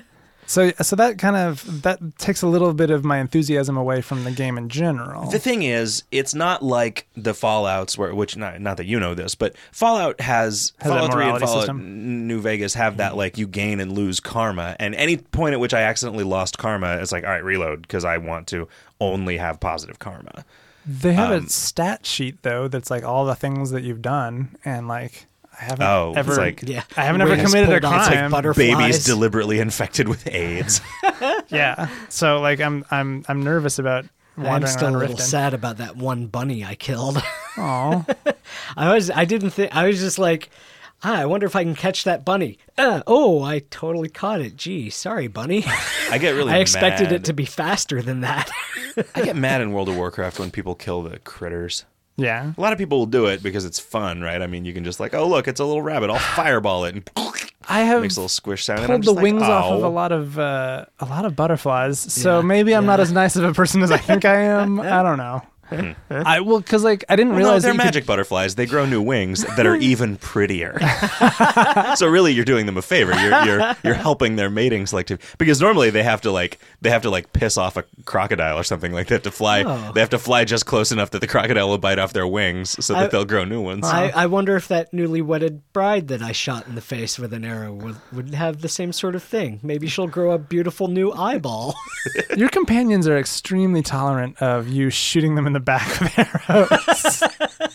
So, so that kind of that takes a little bit of my enthusiasm away from the game in general.
The thing is, it's not like the Fallouts, where which not not that you know this, but Fallout has,
Has that
Fallout three and
morality
Fallout
system.
New Vegas have that like you gain and lose karma, and any point at which I accidentally lost karma, it's like all right, reload because I want to only have positive karma.
They have
Um,
a stat sheet though that's like all the things that you've done, and like I haven't
Oh,
ever
it's like
Yeah.
I haven't ever
Wings
committed a
pulled out like
crime.
butterflies.
babies deliberately infected with AIDS.
Yeah, so like I'm I'm I'm nervous about
I'm
wandering
still a
around
little
Riften.
sad about that one bunny I killed.
Aw.
I was I didn't think I was just like, ah, I wonder if I can catch that bunny. Uh, oh, I totally caught it. Gee, sorry, bunny.
I get really
I expected
mad.
it to be faster than that.
I get mad in World of Warcraft when people kill the critters.
Yeah.
A lot of people will do it because it's fun, right? I mean, you can just like, oh look, it's a little rabbit. I'll fireball it and
I have
makes a little squish sound. and I'm
pulled the
just like,
wings off of
"Ow."
a lot of uh, a lot of butterflies, so
Yeah,
maybe I'm not
yeah.
as nice of a person as I think I am. I don't know. I well, because like I didn't
Well, no,
realize
they're
that you
magic butterflies. They grow new wings that are even prettier. So really, you're doing them a favor. You're you're you're helping their mating selectivity because normally they have to like they have to like piss off a crocodile or something like that to fly.
Oh.
They have to fly just close enough that the crocodile will bite off their wings so that
I-
they'll grow new ones.
I, I wonder if that newly wedded bride that I shot in the face with an arrow would, would have the same sort of thing. Maybe she'll grow a beautiful new eyeball.
could, your companions are extremely tolerant of you shooting them in the back with arrows.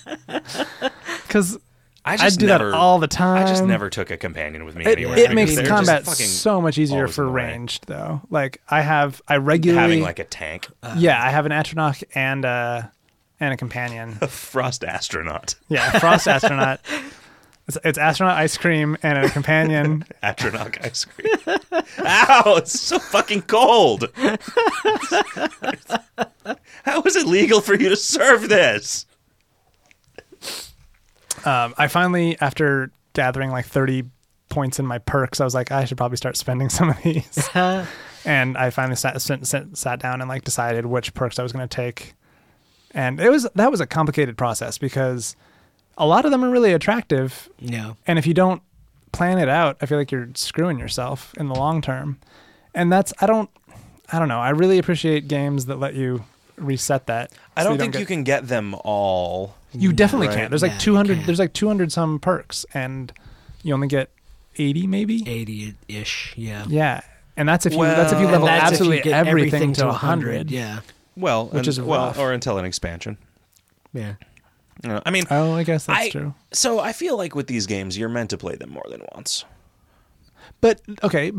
Because
I
I
just
do
never,
that all the time.
I just never took a companion with me
It,
anywhere.
it
because
makes
they're just
combat
fucking
so much easier
always
for
in the way.
ranged, though. Like I have, I regularly
having like a tank,
yeah, I have an Atronach and a and a companion.
a frost astronaut,
Yeah, Frost Astronaut. It's, it's astronaut ice cream and a companion.
Atronach ice cream. Ow! It's so fucking cold. How is it legal for you to serve this?
Um, I finally, after gathering like thirty points in my perks, I was like, I should probably start spending some of these. And I finally sat, sat, sat, sat down and like decided which perks I was going to take. And it was that was a complicated process because a lot of them are really attractive.
Yeah.
And if you don't plan it out, I feel like you're screwing yourself in the long term. And that's, I don't, I don't know. I really appreciate games that let you reset that.
I
so
don't think
get-
you can get them all.
You definitely
Right.
can. There's like
Yeah, you
two hundred.
can.
There's like two hundred some perks, and you only get eighty, maybe.
eighty-ish, yeah.
Yeah, and that's if you
Well-
that's if you
And
level
that's if you
absolutely
get
everything, to
to
one hundred.
Yeah.
Well,
Which
and-
is
well,
rough.
or until an expansion.
Yeah.
Uh, I mean,
Oh, I guess that's
I,
true.
So I feel like with these games, you're meant to play them more than once.
But okay,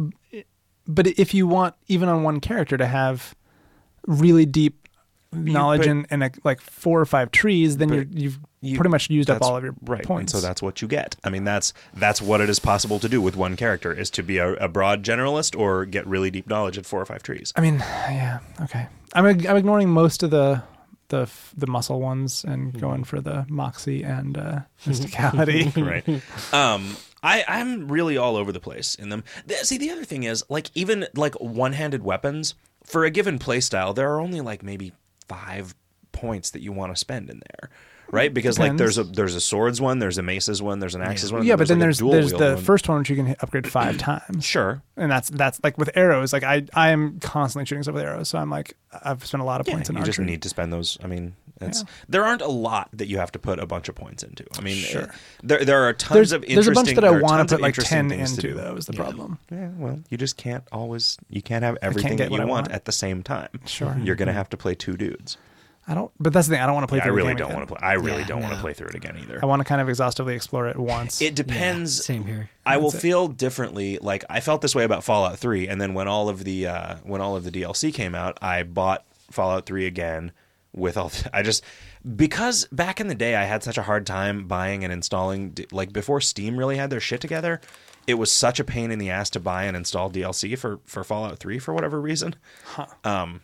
but if you want even on one character to have really deep knowledge
but-
and, and a, like four or five trees, then
But
you're, you've
you-
pretty much used up
That's
all of your
right,
points.
and so that's what you get. I mean, that's that's what it is possible to do with one character: is to be a, a broad generalist or get really deep knowledge at four or five trees.
I mean, yeah, okay. I'm ig- I'm ignoring most of the the f- the muscle ones and going for the moxie and uh, mysticality.
Right. Um, I, I'm really all over the place in them. Th- See, the other thing is, like, even like one-handed weapons for a given playstyle, there are only like maybe five points that you want to spend in there, right? Because like
Depends.
there's a there's a swords one, there's a maces one, there's an axes one.
Yeah, but then
like, a
there's
dual
there's
wield
the
one.
first one which you can hit, upgrade five times,
Sure.
and that's that's like with arrows. Like I I am constantly shooting stuff with arrows, so I'm like I've spent a lot of
Yeah,
points in
you
archery.
just need to spend those. I mean, it's
Yeah.
there aren't a lot that you have to put a bunch of points into. I mean,
Sure.
uh, there there are tons
there's
of
there's a bunch
interesting-
that I
there are
want
tons
to
of
put like
interesting
ten
things to
into.
do.
Though is the
Yeah.
problem.
Yeah, well, you just can't always. You can't have everything
get
that
what
you
I
want
want.
at the same time.
Sure.
You're gonna have to play two dudes.
I don't. But that's the thing. I don't want to play.
Yeah, I
through the
really
game
don't
again.
want to play. I really
Yeah,
don't want
no.
to play through it again either.
I want to kind of exhaustively explore it once.
It depends.
Same here.
I will
That's it.
feel differently. Like I felt this way about Fallout three, and then when all of the uh, when all of the D L C came out, I bought Fallout three again with all. I just because back in the day I had such a hard time buying and installing. Like before Steam really had their shit together, it was such a pain in the ass to buy and install D L C for for Fallout three for whatever reason. Um,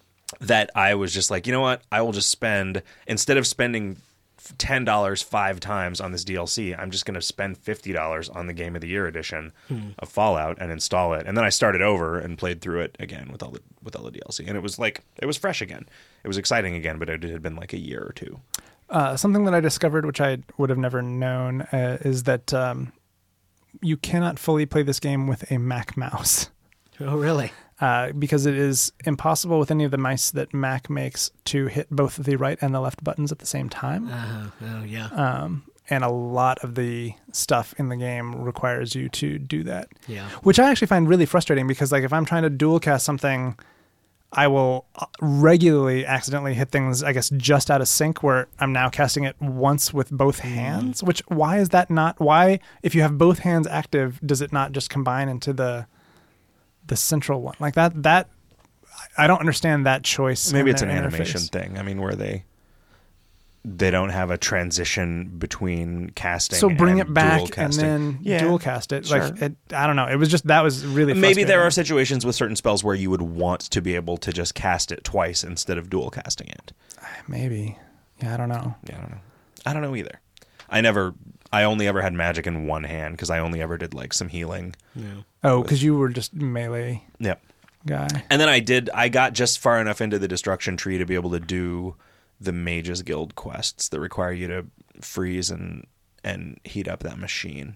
that I was just like, you know what? I will just spend instead of spending ten dollars five times on this D L C, I'm just going to spend fifty dollars on the Game of the Year edition
Hmm.
of Fallout and install it. And then I started over and played through it again with all the with all the D L C, and it was like it was fresh again. It was exciting again, but it had been like a year or two.
Uh, something that I discovered, which I would have never known, uh, is that um, you cannot fully play this game with a Mac mouse.
Oh, really?
Uh, because it is impossible with any of the mice that Mac makes to hit both the right and the left buttons at the same time.
Uh, oh, yeah.
Um, and a lot of the stuff in the game requires you to do that.
Yeah.
Which I actually find really frustrating because, like, if I'm trying to dual cast something, I will regularly accidentally hit things, I guess, just out of sync where I'm now casting it once with both hands. Which, why is that not? Why, if you have both hands active, does it not just combine into the the central one? Like that, that I don't understand that choice.
Maybe
in
it's an
their
animation
interface.
thing. I mean, where they they don't have a transition between casting.
So bring
and
it back
dual
and
casting.
then
Yeah,
dual cast it.
sure.
Like it, I don't know. It was just that was really
Maybe there are
frustrating.
situations with certain spells where you would want to be able to just cast it twice instead of dual casting it.
Maybe. Yeah, I don't know.
Yeah, I don't know. I don't know either. I never. I only ever had magic in one hand because I only ever did like some healing.
Yeah.
Oh, because you were just melee
Yep.
guy.
And then I did. I got just far enough into the destruction tree to be able to do the Mages Guild quests that require you to freeze and and heat up that machine.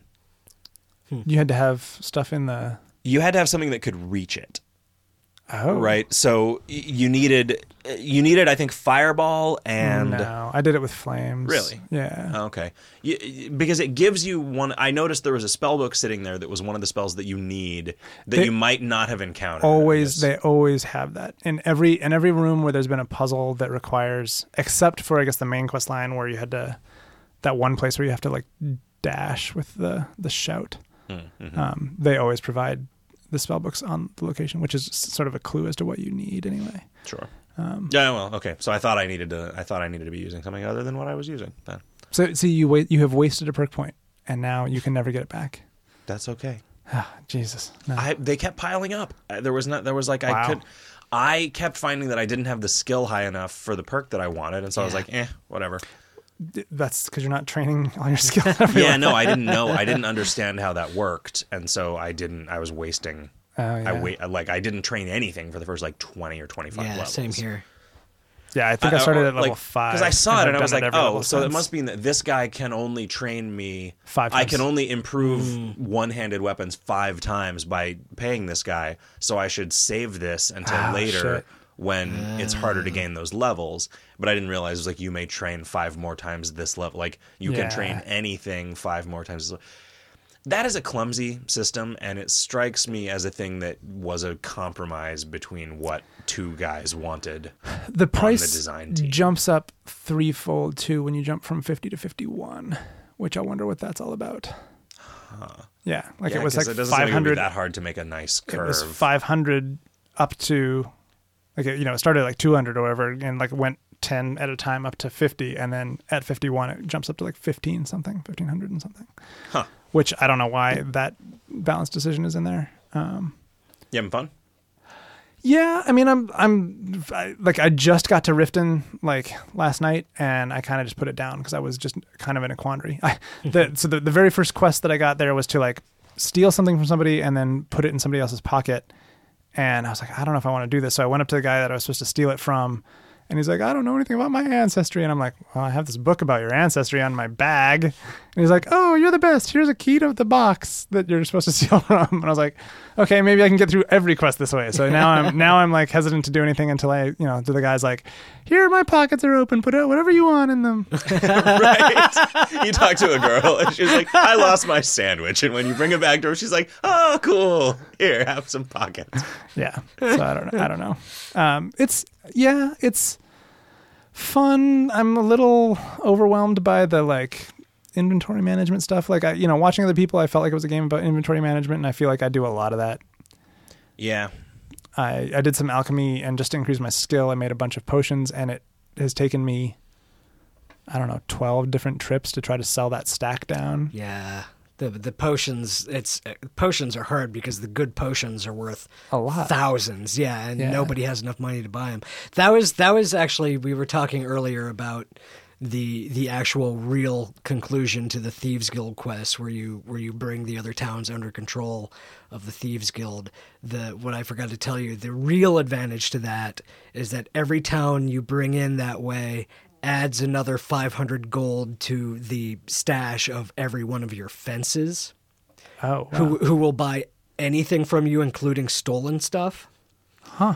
You had to have stuff in the.
You had to have something that could reach it.
Oh,
Right. So y- you needed you needed I think fireball and
No, I did it with flames.
Really?
Yeah.
okay. You, y- because it gives you one. I noticed there was a spell book sitting there that was one of the spells that you need that
They
you might not have encountered.
Always,
I
they always have that in every in every room where there's been a puzzle that requires, except for I guess the main quest line where you had to, that one place where you have to like dash with the the shout.
Mm-hmm.
Um, they always provide the spell books on the location, which is sort of a clue as to what you need anyway.
Sure.
Um,
Yeah. Well. Okay. So I thought I needed to. I thought I needed to be using something other than what I was using. But
So, so you wait, you have wasted a perk point, and now you can never get it back.
that's okay.
Ah, Jesus. No.
I they kept piling up. Uh, There was not. There was like I
Wow.
could. I kept finding that I didn't have the skill high enough for the perk that I wanted, and so I was
Yeah.
like, eh, whatever.
That's because you're not training all your skill.
Yeah. No, I didn't know. I didn't understand how that worked, and so I didn't. I was wasting.
Oh,
I
yeah.
wait. Like I didn't train anything for the first like twenty or twenty-five
Yeah,
levels.
same here.
Yeah, I think I, started at level
like,
five.
because I saw it
I've
and I
done
was like,
every
oh,
level
so it
since.
must mean that this guy can only train me
Five
I
times.
can only improve one-handed weapons five times by paying this guy. So I should save this until
Ah,
later
shit.
when it's harder to gain those levels. But I didn't realize it was like you may train five more times this level. Like you
Yeah.
can train anything five more times. This level. That is a clumsy system, and it strikes me as a thing that was a compromise between what two guys wanted.
The price
design team.
jumps up threefold too when you jump from fifty to fifty-one, which I wonder what that's all about. Yeah, like
Yeah,
it was
'cause
like
it doesn't seem like
five
it would be
hundred.
that hard to make a nice
It
curve.
was five hundred up to, like it, you know, it started at like two hundred or whatever, and like went ten at a time up to fifty, and then at fifty-one it jumps up to like fifteen something, fifteen hundred and something.
Huh.
Which I don't know why that balance decision is in there. Um,
You having fun?
Yeah, I mean, I'm, I'm, I, like, I just got to Riften like last night, and I kind of just put it down because I was just kind of in a quandary. I, the, so the the very first quest that I got there was to like steal something from somebody and then put it in somebody else's pocket, and I was like, I don't know if I want to do this. So I went up to the guy that I was supposed to steal it from, and he's like, I don't know anything about my ancestry, and I'm like, well, I have this book about your ancestry on my bag, and he's like, oh, you're the best. Here's a key to the box that you're supposed to steal from, and I was like, okay, maybe I can get through every quest this way. So now I'm now I'm like hesitant to do anything until I, you know, to the guy's like, here, my pockets are open. Put out whatever you want in them.
Right? You talk to a girl and she's like, I lost my sandwich. And when you bring it back to her, she's like, oh, cool. Here, have some pockets.
Yeah. So I don't know. I don't know. Um, it's yeah, it's fun. I'm a little overwhelmed by the like inventory management stuff. Like I, you know, watching other people, I felt like it was a game about inventory management, and I feel like I do a lot of that.
Yeah.
I, I did some alchemy, and just to increase my skill, I made a bunch of potions, and it has taken me, I don't know, twelve different trips to try to sell that stack down.
Yeah. The the potions, it's uh, potions are hard because the good potions are worth
A lot.
thousands. Yeah, and
Yeah.
nobody has enough money to buy them. That was that was actually, we were talking earlier about the the actual real conclusion to the Thieves Guild quest, where you where you bring the other towns under control of the Thieves Guild. The what I forgot to tell you, the real advantage to that is that every town you bring in that way adds another five hundred gold to the stash of every one of your fences,
Oh, wow.
who who will buy anything from you, including stolen stuff.
Huh.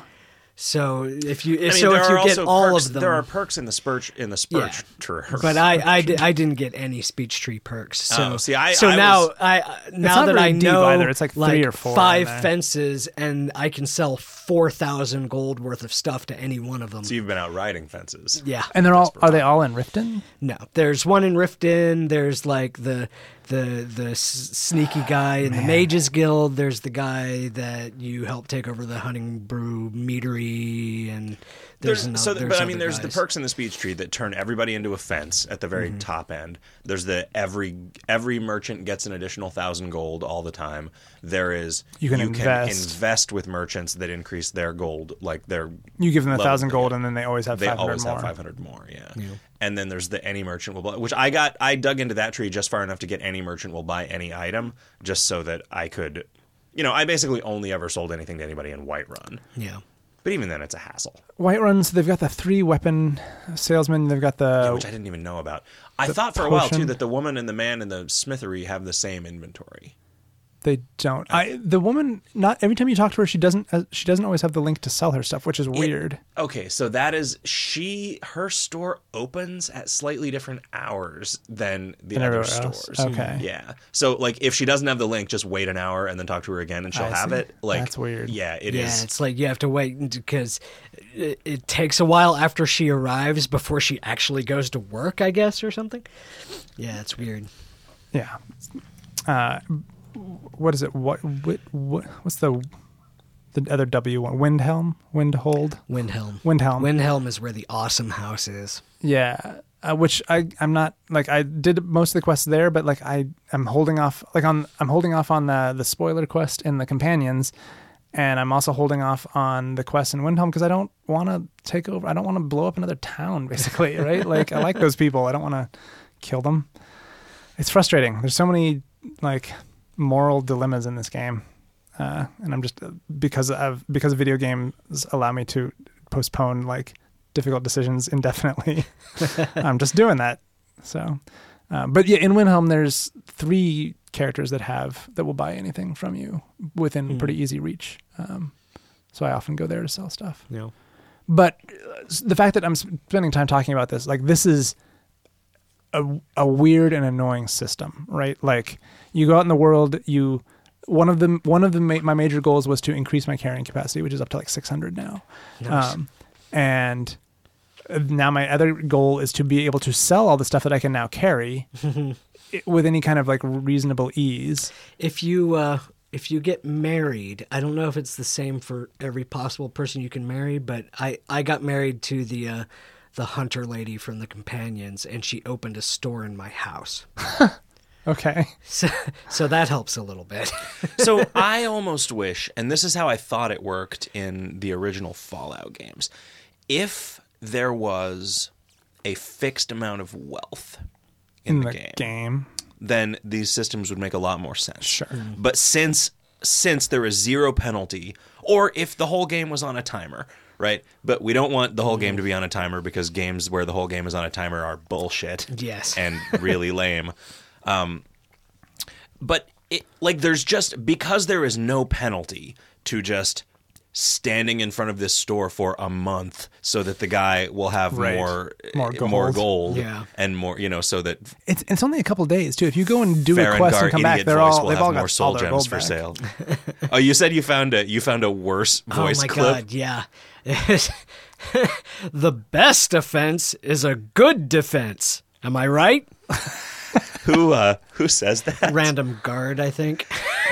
So if you
I mean,
so
there
if
are
you get
also
all
perks,
of them,
there are perks in the spurge in the
yeah.
spurge tree.
But I I, di- I didn't get any speech tree perks. So
Oh, see, I-
so
I
now
was-
I uh, now
not
that
very
I
deep
know
either. It's like three or four in
five
there.
fences, and I can sell four thousand gold worth of stuff to any one of them.
So you've been out riding fences.
Yeah.
And they're all are they all in Riften?
No, there's one in Riften. There's like the the the s- sneaky guy in the Mages Guild. There's the guy that you help take over the Hunting Brew Meadery, and there's,
There's,
another.
so,
there's
but I
other
mean, there's the
guys.
perks in the speech tree that turn everybody into a fence at the very
Mm-hmm.
top end. There's the every every merchant gets an additional thousand gold all the time. There is
You can invest.
invest with merchants that increase their gold, like their
You give them a
level
thousand
they
gold,
get.
and then they always have
They
five hundred
always
more.
have five hundred more, yeah. And then there's the any merchant will buy, which I got. I dug into that tree just far enough to get any merchant will buy any item, just so that I could, you know, I basically only ever sold anything to anybody in Whiterun.
Yeah.
But even then, it's a hassle,
Whiteruns, they've got the three weapon salesmen. They've got the
which I didn't even know about. I
the
thought for a while too
potion.
that the woman and the man in the smithery have the same inventory.
they don't. I the woman not every time you talk to her, she doesn't uh, she doesn't always have the link to sell her stuff, which is weird.
Okay, so that is she. Her store opens at slightly different hours than the
Than
other
everywhere else.
stores.
Okay.
Yeah. So like, if she doesn't have the link, just wait an hour and then talk to her again, and she'll
I
have
see.
it. Like
That's weird.
Yeah, it is.
Yeah, it's like you have to wait because it, it takes a while after she arrives before she actually goes to work, I guess, or something. Yeah, it's weird.
Yeah. Uh, what is it? What, what, what what's the the other W one? Windhelm? Windhold?
Windhelm.
Windhelm.
Windhelm is where the awesome house is.
Yeah. Uh, which I I'm not like I did most of the quests there, but like I I'm holding off like on I'm holding off on the the spoiler quest in the companions, and I'm also holding off on the quest in Windhelm because I don't want to take over. I don't want to blow up another town, basically, right? Like I like those people. I don't want to kill them. It's frustrating. There's so many like moral dilemmas in this game, uh, and I'm just because of because video games allow me to postpone like difficult decisions indefinitely. I'm just doing that. So, uh, but yeah, in Windhelm, there's three characters that have that will buy anything from you within
Mm.
pretty easy reach. Um, so I often go there to sell stuff.
No.
But uh, the fact that I'm spending time talking about this, like this is a, a weird and annoying system, right? Like you go out in the world, you one of the one of the ma- my major goals was to increase my carrying capacity, which is up to like six hundred now.
Nice.
Um, and now my other goal is to be able to sell all the stuff that I can now carry i- with any kind of like reasonable ease.
If you uh, if you get married, I don't know if it's the same for every possible person you can marry, but I, I got married to the uh, the hunter lady from the Companions, and she opened a store in my house.
Okay.
So, so that helps a little bit.
So I almost wish, and this is how I thought it worked in the original Fallout games, if there was a fixed amount of wealth in,
In
the,
the
game,
game.
then these systems would make a lot more sense.
Sure.
But since since there is zero penalty, or if the whole game was on a timer, right? But we don't want the whole game to be on a timer because games where the whole game is on a timer are bullshit.
Yes.
And really lame. Um, but it, like there's just because there is no penalty to just standing in front of this store for a month so that the guy will have
Right.
more
More
uh,
gold.
more gold
Yeah.
and more, you know, so that
It's it's only a couple days too. If you go and do a
Farron
quest
Gar
and come
idiot
back, they're
voice
all
will
they've
have
all
more
got
soul
all their
gems
gold
for
back.
sale. Oh, you said you found a you found a worse voice
oh my
clip.
god, yeah. The best defense is a good defense. Am I right?
Who uh who says that?
Random guard, I think.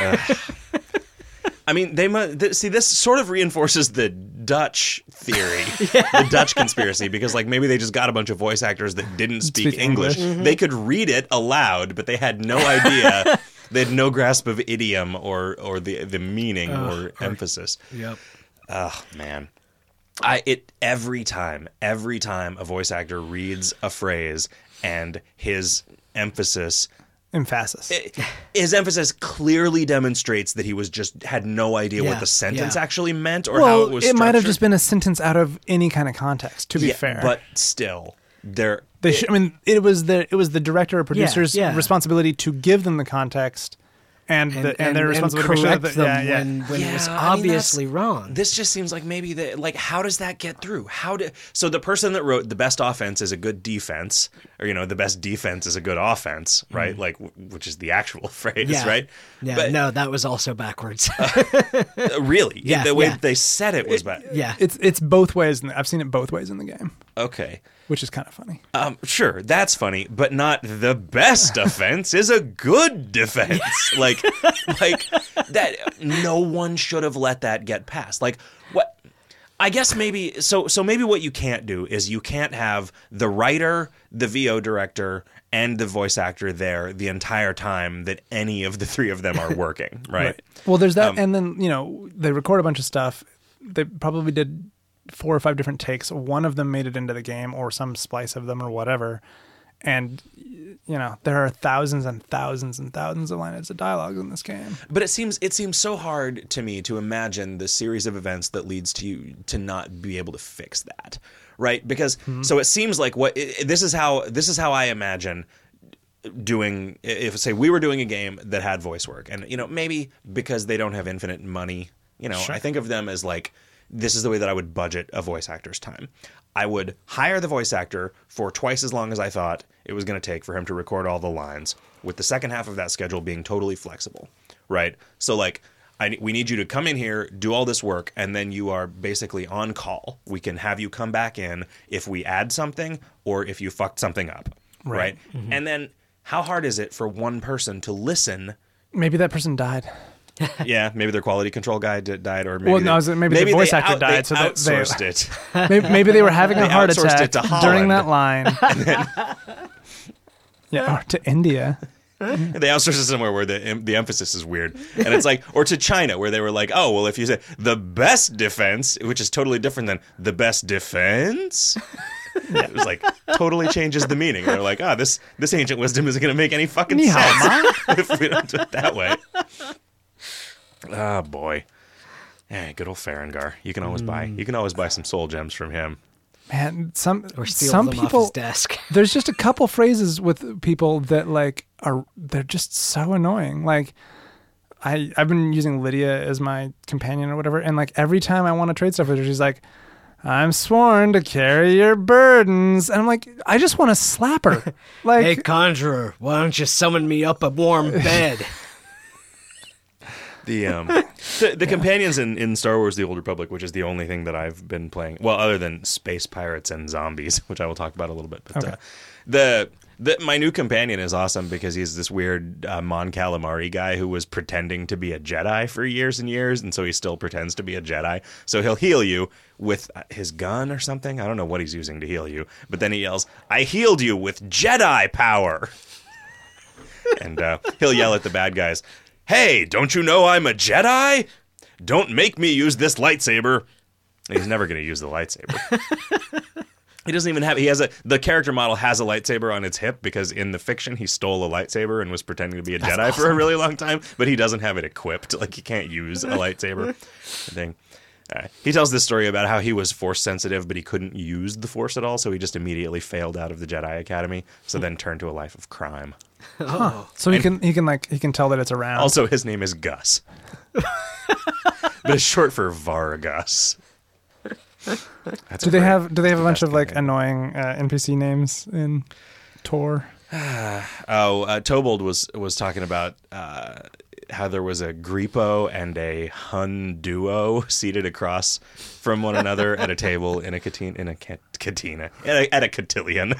I mean, they must th- see this sort of reinforces the Dutch theory, the Dutch conspiracy, because like maybe they just got a bunch of voice actors that didn't speak,
Speak
English.
English.
They could read it aloud, but they had no idea. They had no grasp of idiom or or the the meaning or emphasis.
Yep.
Oh man. I it every time, every time a voice actor reads a phrase and his emphasis
Emphasis.
his emphasis clearly demonstrates that he was just had no idea
Yeah,
what the sentence
yeah.
actually meant or
well,
how it was
it might have
structured.
just been a sentence out of any kind of context. To be
Yeah,
fair,
but still there
they sh- I mean, it was the it was the director or producer's
yeah.
responsibility to give them the context and
and,
the, and, their responsibility
and
to make sure
correct
that
them
yeah, yeah.
when, when it was
Yeah, I mean,
obviously
that's-
wrong.
This just seems like maybe that, like, how does that get through? How do so the person that wrote the best offense is a good defense, or you know, the best defense is a good offense, right? Like, w- which is the actual phrase,
yeah.
right?
Yeah,
But-
no, that was also backwards.
Uh, really,
Yeah,
the way
yeah.
they said it was bad.
yeah.
It's it's both ways. In the, I've seen it both ways in the game,
Okay.
which is kind of funny.
Um, sure, that's funny, but not the best offense is a good defense. Like, like that. No one should have let that get past. Like, what? I guess maybe so. So maybe what you can't do is you can't have the writer, the V O director, and the voice actor there the entire time that any of the three of them are working. Right.
Well, there's that,
Um,
and then you know they record a bunch of stuff. They probably did four or five different takes. One of them made it into the game, or some splice of them, or whatever. And you know there are thousands and thousands and thousands of lines of dialogue in this game.
But it seems it seems so hard to me to imagine the series of events that leads to you to not be able to fix that, right? Because so it seems like what it, this is how this is how I imagine doing. If say we were doing a game that had voice work, and you know maybe because they don't have infinite money, you know,
Sure.
I think of them as like this is the way that I would budget a voice actor's time. I would hire the voice actor for twice as long as I thought it was going to take for him to record all the lines, with the second half of that schedule being totally flexible, right? So, like, I, we need you to come in here, do all this work, and then you are basically on call. We can have you come back in if we add something or if you fucked something up, right?
Right.
And then how hard is it for one person to listen?
Maybe that person died.
Yeah, maybe their quality control guy did, died, or maybe
Well,
they,
no, I was- maybe the
they
voice actor
out-
died,
they
so that they-
outsourced it.
Maybe, maybe they were having a
They
heart
outsourced
attack
it to
during
Holland.
that line. Yeah, or to India.
They outsourced it somewhere where the the emphasis is weird, and it's like, or to China where they were like, oh well, if you say the best defense, which is totally different than the best defense, it was like totally changes the meaning. They're like, ah, oh, this this ancient wisdom isn't going to make any fucking
Ni hao,
sense if we don't do it that way. Oh boy, yeah, good old Farengar. You can always buy you can always buy some soul gems from him.
Man, some
or steal
some
them
people.
off his desk.
There's just a couple phrases with people that like are they're just so annoying. Like I I've been using Lydia as my companion or whatever, and like every time I want to trade stuff with her, she's like, "I'm sworn to carry your burdens," and I'm like, I just want to slap her. Like,
Hey, conjurer, why don't you summon me up a warm bed?
The um the, the companions in, in Star Wars: The Old Republic, which is the only thing that I've been playing, well, other than space pirates and zombies, which I will talk about a little bit. But
Okay.
uh, the the my new companion is awesome because he's this weird uh, Mon Calamari guy who was pretending to be a Jedi for years and years, and so he still pretends to be a Jedi. So he'll heal you with uh, his gun or something. I don't know what he's using to heal you, but then he yells, "I healed you with Jedi power," and uh, he'll yell at the bad guys. Hey, don't you know I'm a Jedi? Don't make me use this lightsaber. He's never going to use the lightsaber. He doesn't even have, he has a, the character model has a lightsaber on its hip because in the fiction he stole a lightsaber and was pretending to be a
That's
Jedi
awesome.
for a really long time, but he doesn't have it equipped. Like, he can't use a lightsaber thing. Uh, he tells this story about how he was force sensitive, but he couldn't use the force at all, so he just immediately failed out of the Jedi Academy, so then turned to a life of crime.
Oh,
so he can he can like he can tell that it's around.
Also, his name is Gus. But it's short for Vargas. That's
do
a
they
great-
have do they have a
that's
bunch
the
of like
best name.
annoying uh, N P C names in Tor?
Oh, uh, Tobold was was talking about uh, how there was a Greepo and a Hun duo seated across from one another at a table in a catina, in a cat, catina, at a, at a cotillion.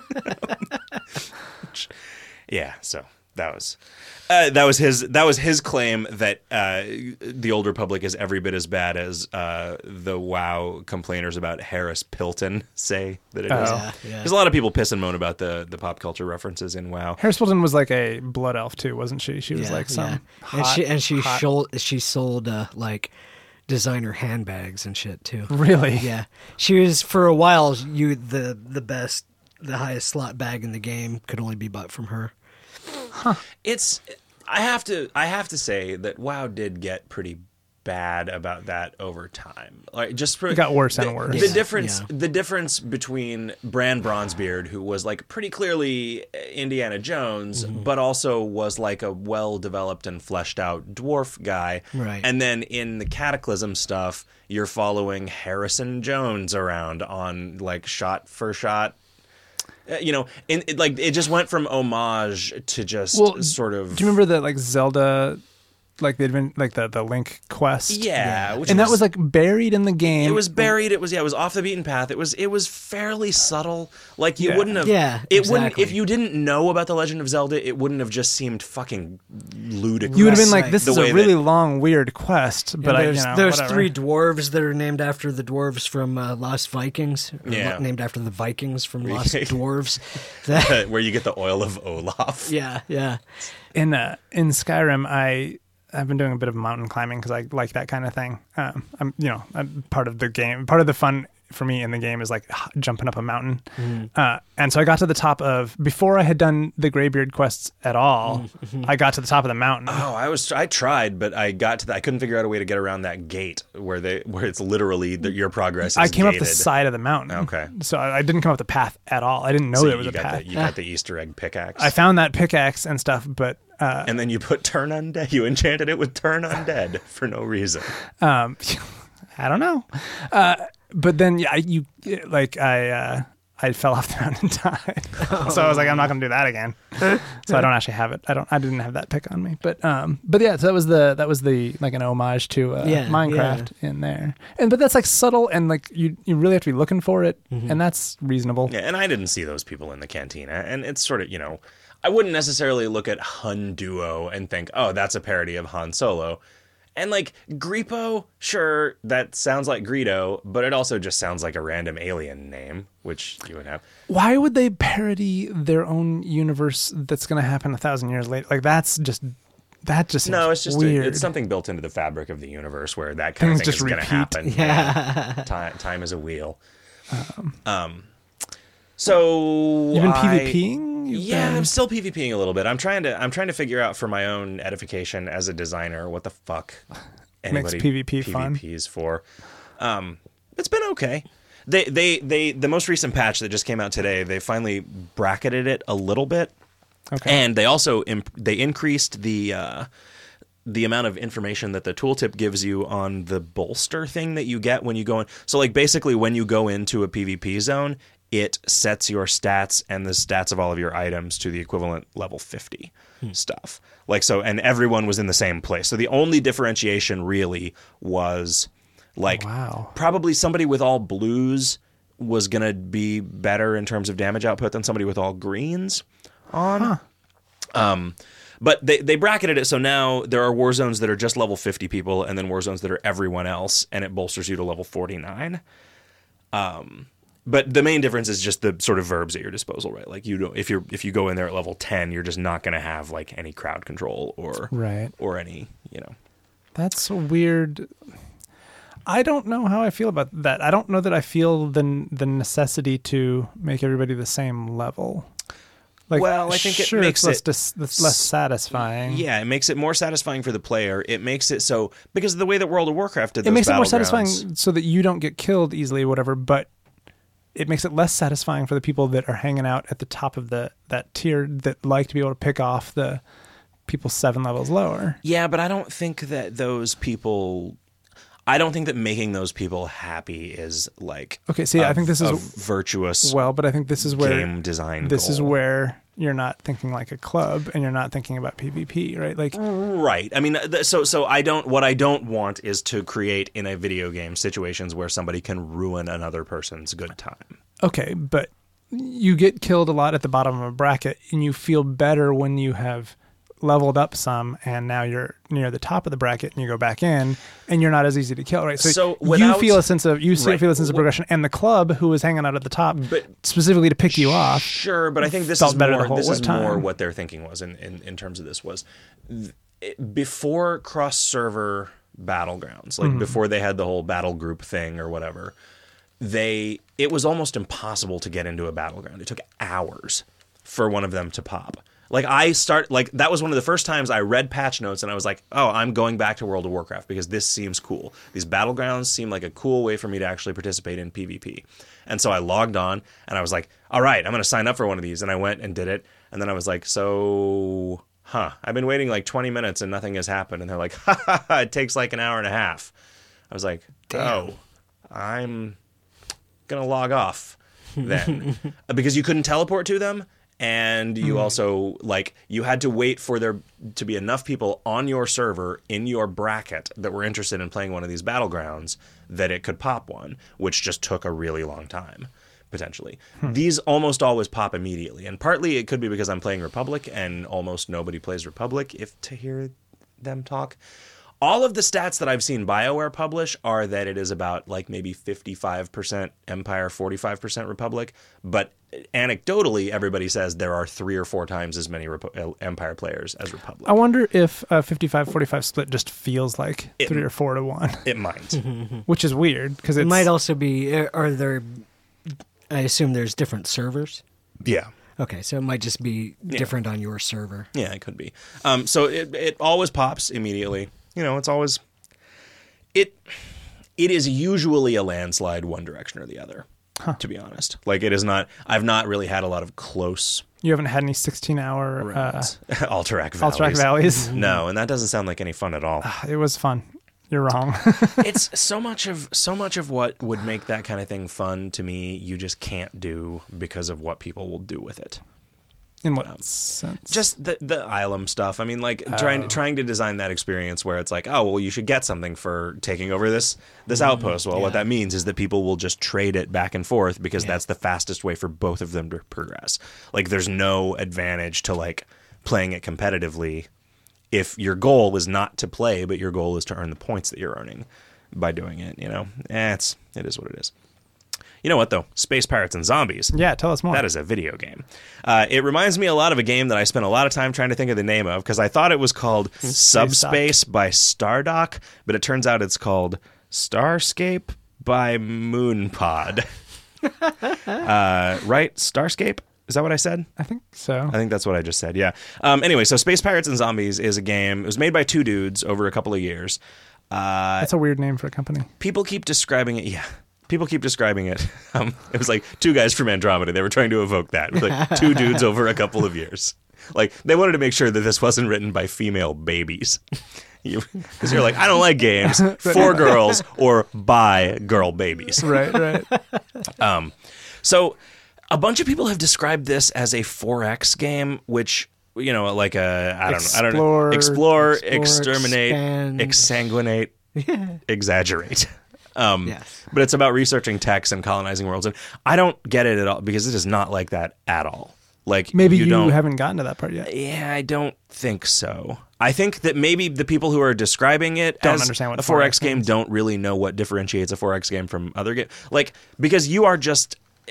Yeah, so that was uh, that was his that was his claim that uh, the Old Republic is every bit as bad as uh, the WoW complainers about Harris Pilton say that it is.
Oh.
yeah, yeah.
There's a lot of people piss and moan about the the pop culture references in WoW.
Harris Pilton was like a blood elf too, wasn't she? She was
Yeah,
like some
yeah.
hot,
and she and she
hot-
sold she sold uh, like designer handbags and shit too.
Really?
Yeah, she was for a while. You the the best, the highest slot bag in the game could only be bought from her.
It's I have to I have to say that WoW did get pretty
bad about that over time. Like just for,
It got worse
the,
and worse.
The
Yeah,
difference,
yeah.
the difference between Bran Bronzebeard, who was like pretty clearly Indiana Jones,
Mm-hmm.
but also was like a well-developed and fleshed out dwarf guy,
Right.
and then in the Cataclysm stuff, you're following Harrison Jones around on like shot for shot. Uh, You know, in, it, like it just went from homage to just
Well,
sort of.
Do you remember that like Zelda, like the advent, like the the Link quest?
Yeah, which
and that was like buried in the game.
it was buried. It was yeah, it was off the beaten path. It was it was fairly subtle. Like you
Yeah.
wouldn't have.
Yeah,
it wouldn't
exactly.
if you didn't know about the Legend of Zelda. It wouldn't have just seemed fucking ludicrous.
You would have been
Right.
like, this
The
is a
way
really
that-
long, weird quest. But
Yeah,
I,
there's
you know,
there's
whatever.
three dwarves that are named after the dwarves from uh, Lost Vikings. or
Yeah.
lo- named after the Vikings from Lost Dwarves. That,
Uh, where you get the oil of Olaf.
yeah, yeah.
in uh, in Skyrim, I I've been doing a bit of mountain climbing because I like that kind of thing. Um, I'm you know I'm part of the game. Part of the fun for me in the game is like h- jumping up a mountain. Uh, and so I got to the top of before I had done the Greybeard quests at all. I got to the top of the mountain.
Oh, I was I tried, but I got to that. I couldn't figure out a way to get around that gate where they where it's literally the, your progress. Is
I came up the
gated.
side of the mountain.
Okay.
So I, I didn't come up the path at all. I didn't know
So
there was
you
a
got
path.
the, you got the Easter egg pickaxe.
I found that pickaxe and stuff, but uh,
and then you put turn undead. You enchanted it with turn undead for no reason.
um, I don't know. Uh, but then yeah, I, you like I uh, I fell off the mountain and died. So I was like, I'm not going to do that again. So I don't actually have it. I don't. I didn't have that pick on me. But um, but yeah. So that was the that was the like an homage to uh,
Yeah,
Minecraft in there. And but that's like subtle and like you you really have to be looking for it, and that's reasonable.
Yeah, and I didn't see those people in the cantina, and it's sort of you know, I wouldn't necessarily look at Hun Duo and think, oh, that's a parody of Han Solo. And like Greepo, sure, that sounds like Greedo, but it also just sounds like a random alien name, which you would have.
Why would they parody their own universe that's going to happen a thousand years later? Like that's just that just seems
No, it's just
weird.
a, it's something built into the fabric of the universe where that kind
Things
of thing
just
is going to
repeat.
happen.
Yeah.
Time, time is a wheel. Um, so
You've been
I-
PvPing? You've
Yeah,
been-
I'm still PvPing a little bit. I'm trying to I'm trying to figure out for my own edification as a designer what the fuck
Makes
anybody
PvP fun.
PvPs for. Um, it's been okay. They they they the most recent patch that just came out today, they finally bracketed it a little bit.
Okay.
And they also imp- they increased the uh, the amount of information that the tooltip gives you on the bolster thing that you get when you go in. So like basically when you go into a PvP zone, it sets your stats and the stats of all of your items to the equivalent level fifty stuff. Like so, and everyone was in the same place. So the only differentiation really was like
Wow.
probably somebody with all blues was going to be better in terms of damage output than somebody with all greens on. Um, but they, they bracketed it so now there are war zones that are just level fifty people and then war zones that are everyone else, and it bolsters you to level forty-nine. Um, but the main difference is just the sort of verbs at your disposal, right? Like you don't, if you're if you go in there at level ten, you're just not going to have like any crowd control or
Right.
or any, you know.
That's a weird. I don't know how I feel about that. I don't know that I feel the the necessity to make everybody the same level. Like,
Well, I think it
sure,
makes
it's less,
it
dis- it's less satisfying.
Yeah, it makes it more satisfying for the player. It makes it so because of the way that World of Warcraft did
it
those
makes it more
battlegrounds.
satisfying so that you don't get killed easily, or whatever. But it makes it less satisfying for the people that are hanging out at the top of the that tier that like to be able to pick off the people seven levels lower.
Yeah, but I don't think that those people. I don't think that making those people happy is like
Okay, see, I
a-
think this is
a virtuous
well, but I think this is where
game design.
this is
goal.
where you're not thinking like a club and you're not thinking about PvP, right? Like,
Right. I mean, th- so so I don't. What I don't want is to create in a video game situations where somebody can ruin another person's good time.
okay, but you get killed a lot at the bottom of a bracket, and you feel better when you have leveled up some, and now you're near the top of the bracket, and you go back in, and you're not as easy to kill, right? So,
So
you
without-
feel a sense of you
Right.
feel a sense of progression, and the club who was hanging out at the top,
But-
specifically to pick you off.
Sure, but I think this
Felt
is
better the
more.
whole
This is
time.
more what their thinking was in, in, in terms of this was th- it, before cross server battlegrounds, like before they had the whole battle group thing or whatever. They it was almost impossible to get into a battleground. It took hours for one of them to pop. Like I start like that was one of the first times I read patch notes and I was like, oh, I'm going back to World of Warcraft because this seems cool. These battlegrounds seem like a cool way for me to actually participate in PvP. And so I logged on and I was like, all right, I'm going to sign up for one of these. And I went and did it. And then I was like, so, huh, I've been waiting like twenty minutes and nothing has happened. And they're like, ha ha ha, it takes like an hour and a half. I was like, oh, I'm going to log off then. Because you couldn't teleport to them. And you also, like, you had to wait for there to be enough people on your server in your bracket that were interested in playing one of these battlegrounds that it could pop one, which just took a really long time, potentially. Hmm. These almost always pop immediately. And partly it could be because I'm playing Republic and almost nobody plays Republic, if to hear them talk. All of the stats that I've seen BioWare publish are that it is about like maybe fifty-five percent Empire, forty-five percent Republic. But anecdotally, everybody says there are three or four times as many Repu- Empire players as Republic.
I wonder if a fifty-five forty-five split just feels like
it,
three or four to one.
It might.
Which is weird because
it might also be, are there, I assume there's different servers?
Yeah.
Okay, so it might just be
yeah.
different on your server.
Yeah, it could be. Um, so it, it always pops immediately. You know, it's always it. It is usually a landslide, one direction or the other. Huh. To be honest, like it is not. I've not really had a lot of close.
You haven't had any sixteen-hour uh,
Alterac valleys.
Alterac valleys.
No, and that doesn't sound like any fun at all.
Uh, it was fun. You're wrong.
It's so much of so much of what would make that kind of thing fun to me. You just can't do because of what people will do with it.
In what
um,
sense?
Just the the Ilum stuff. I mean, like
oh.
trying trying to design that experience where it's like, oh, well, you should get something for taking over this this mm, outpost. Well, yeah. What that means is that people will just trade it back and forth because yeah. that's the fastest way for both of them to progress. Like, there's no advantage to like playing it competitively if your goal is not to play, but your goal is to earn the points that you're earning by doing it. You know, eh, it's it is what it is. You know what, though? Space Pirates and Zombies.
Yeah, tell us more.
That is a video game. Uh, it reminds me a lot of a game that I spent a lot of time trying to think of the name of because I thought it was called Subspace by Stardock, but it turns out it's called Starscape by Moonpod. uh, right? Starscape? Is that what I said?
I think so.
I think that's what I just said, yeah. Um, anyway, so Space Pirates and Zombies is a game. It was made by two dudes over a couple of years. Uh,
that's a weird name for a company.
People keep describing it, yeah. People keep describing it. Um, it was like two guys from Andromeda. They were trying to evoke that. It was like two dudes over a couple of years. Like, they wanted to make sure that this wasn't written by female babies. Because you, you're like, I don't like games for girls or by girl babies.
Right, right.
Um, so a bunch of people have described this as a four X game, which, you know, like a, I don't
explore,
know. I don't know. Explore,
explore
exterminate,
expand.
exsanguinate,
Yeah.
exaggerate. Um,
yes.
But it's about researching texts and colonizing worlds. And I don't get it at all because it is not like that at all. Like
Maybe
you,
you
don't,
haven't gotten to that part yet.
Yeah, I don't think so. I think that maybe the people who are describing it
don't
as
understand what
a four X
four X
game
means.
don't really know what differentiates a four X game from other games. Like, because you are just...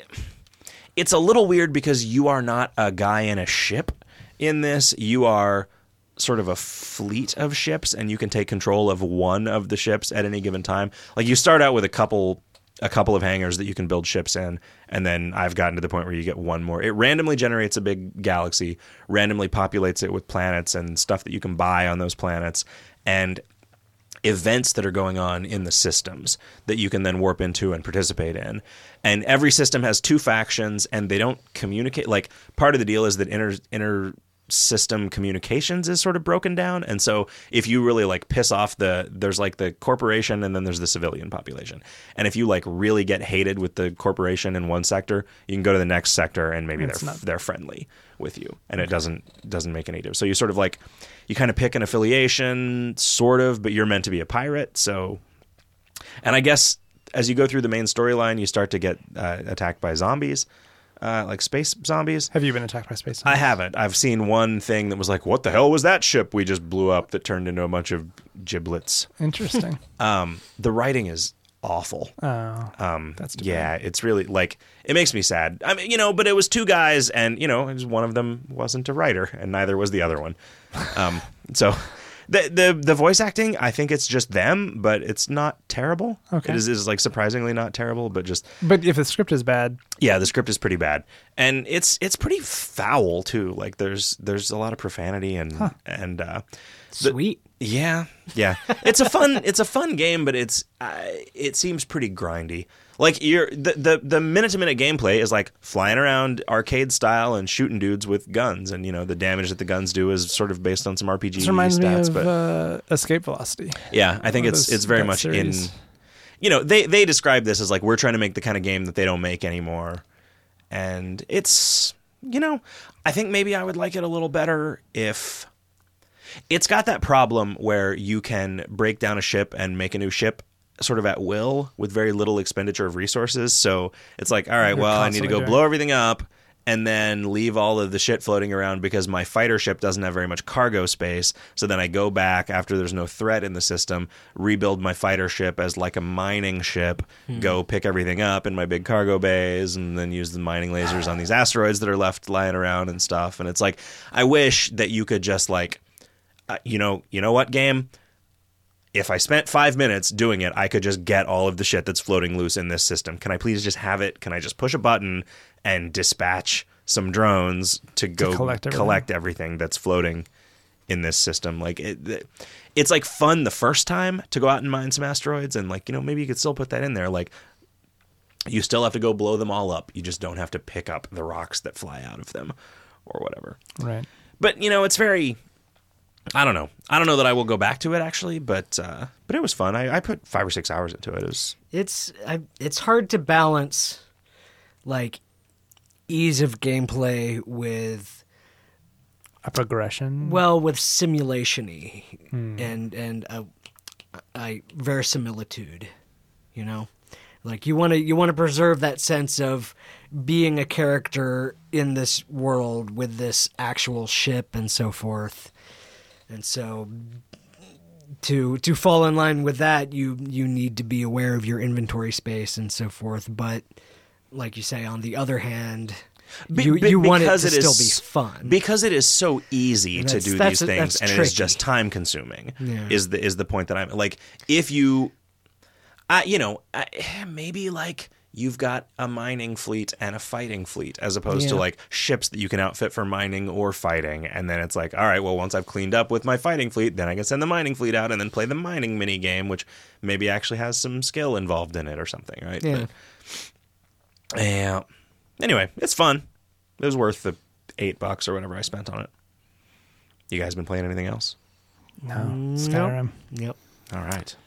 It's a little weird because you are not a guy in a ship in this. You are sort of a fleet of ships, and you can take control of one of the ships at any given time. Like, you start out with a couple a couple of hangars that you can build ships in, and then I've gotten to the point where you get one more. It randomly generates a big galaxy, randomly populates it with planets and stuff that you can buy on those planets, and events that are going on in the systems that you can then warp into and participate in. And every system has two factions, and they don't communicate. Like, part of the deal is that inter inter system communications is sort of broken down, and so if you really like piss off the there's like the corporation and then there's the civilian population, and if you like really get hated with the corporation in one sector, you can go to the next sector and maybe
It's
they're
not-
they're friendly with you, and it doesn't doesn't make any difference. So you sort of like you kind of pick an affiliation, sort of, but you're meant to be a pirate. So, and I guess as you go through the main storyline, you start to get uh, attacked by zombies. Uh, like space zombies.
Have you been attacked by space
I
zombies?
haven't. I've seen one thing that was like, what the hell was that ship we just blew up that turned into a bunch of giblets?
Interesting.
Um, the writing is awful.
Oh,
Um,
that's too
yeah, it's really like, it makes me sad. I mean, you know, but it was two guys, and, you know, it was one of them wasn't a writer, and neither was the other one. Um, so The, the the voice acting, I think it's just them, but it's not terrible.
Okay.
It is, is like surprisingly not terrible, but just
But if the script is bad,
yeah, the script is pretty bad, and it's it's pretty foul too. Like there's there's a lot of profanity and
Huh.
and uh,
Sweet.
yeah, yeah. It's a fun it's a fun game, but it's uh, it seems pretty grindy. Like you're the the the minute to minute gameplay is like flying around arcade style and shooting dudes with guns, and you know the damage that the guns do is sort of based on some R P G
this reminds
stats.
me of
but
uh, Escape Velocity.
yeah, I think
One of
it's
those-
it's very
that
much
series.
in. You know, they they describe this as like we're trying to make the kind of game that they don't make anymore, and it's you know I think maybe I would like it a little better if. It's got that problem where you can break down a ship and make a new ship sort of at will with very little expenditure of resources. So it's like, all right,
You're
well, I need to
constantly
go
doing-
blow everything up and then leave all of the shit floating around because my fighter ship doesn't have very much cargo space. So then I go back after there's no threat in the system, rebuild my fighter ship as like a mining ship, go pick everything up in my big cargo bays, and then use the mining lasers on these asteroids that are left lying around and stuff. And it's like, I wish that you could just like, Uh, you know, you know what, game? If I spent five minutes doing it, I could just get all of the shit that's floating loose in this system. Can I please just have it? Can I just push a button and dispatch some drones to go
collect everything.
collect everything that's floating in this system? Like it, it, it's like fun the first time to go out and mine some asteroids, and like you know maybe you could still put that in there. Like you still have to go blow them all up. You just don't have to pick up the rocks that fly out of them or whatever.
Right.
But you know, it's very. I don't know. I don't know that I will go back to it actually, but uh, but it was fun. I, I put five or six hours into it. It was
It's I, it's hard to balance like ease of gameplay with
A progression.
well with simulation-y and and a, a verisimilitude, you know, like you want to you want to preserve that sense of being a character in this world with this actual ship and so forth. And so to to fall in line with that, you you need to be aware of your inventory space and so forth. But like you say, on the other hand,
Be-
you
be-
you want it
because
to
it
still
is-
be fun.
because it is so easy to
That's-
do
that's-
these things,
that's
and it is
tricky.
just time consuming.
Yeah.
Is the is the point that I'm like? If you, I you know I, maybe like. You've got a mining fleet and a fighting fleet as opposed to
Yeah.
like ships that you can outfit for mining or fighting. And then it's like, all right, well, once I've cleaned up with my fighting fleet, then I can send the mining fleet out and then play the mining mini game, which maybe actually has some skill involved in it or something, right?
Yeah.
But, yeah. Anyway, it's fun. It was worth the eight bucks or whatever I spent on it. You guys been playing anything else?
No.
Nope.
Skyrim.
Yep.
All right.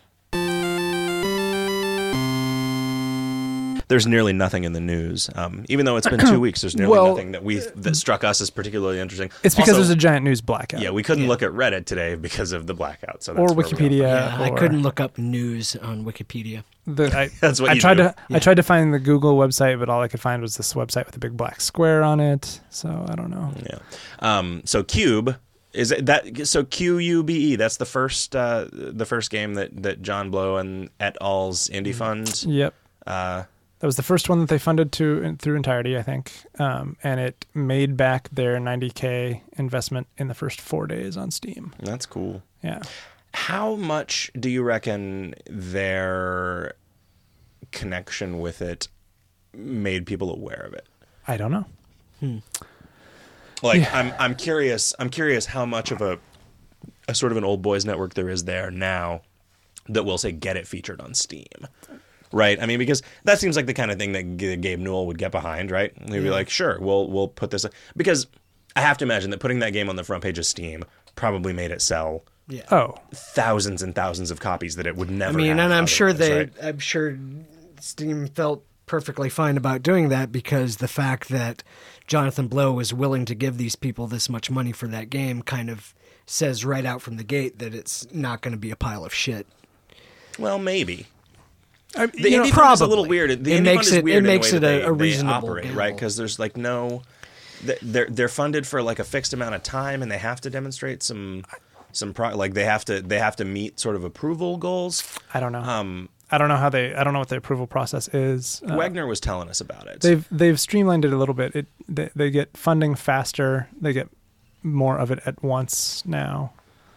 There's nearly nothing in the news. Um, even though it's been two weeks, there's nearly
Well,
nothing that we that struck us as particularly interesting.
It's because
Also,
there's a giant news blackout.
yeah, we couldn't
Yeah.
look at Reddit today because of the blackout. So that's
or
where we are.
Wikipedia.
Yeah, I
or
couldn't look up news on Wikipedia.
The, I,
That's what
I
you
tried
do.
to. I tried to find the Google website, but all I could find was this website with a big black square on it. So I don't know.
Yeah. Um, so Cube is it that so Q U B E. That's the first uh, the first game that that John Blow and et al.'s indie fund.
Yep.
Uh,
That was the first one that they funded to through entirety, I think, um, and it made back their ninety K investment in the first four days on Steam.
that's cool.
Yeah,
How much do you reckon their connection with it made people aware of it?
I don't know.
Like,
Yeah.
I'm I'm curious. I'm curious how much of a a sort of an old boys network there is there now that will say get it featured on Steam. Right? I mean, because that seems like the kind of thing that G- Gabe Newell would get behind, right? He'd be like, sure, we'll we'll put this. Because I have to imagine that putting that game on the front page of Steam probably made it sell
Yeah.
Oh,
thousands and thousands of copies that it would
I
never.
mean,
have
and I'm sure
otherwise,
they,
right?
I'm sure Steam felt perfectly fine about doing that because the fact that Jonathan Blow was willing to give these people this much money for that game kind of says right out from the gate that it's not going to be a pile of shit.
Well, maybe.
I,
The
you know,
indie fund is a little
probably.
weird. The
It
indie
makes
fund is
it-
weird
it
in the
makes
way
it
that
a-
they-
a
they
reasonable
operate,
gamble.
right? Because there's like no, they're they're funded for like a fixed amount of time, and they have to demonstrate some some pro, like they have to they have to meet sort of approval goals.
I don't know.
Um,
I don't know how they. I don't know what the approval process is. Uh,
Wagner was telling us about it.
They've they've streamlined it a little bit. It they, they get funding faster. They get more of it at once now.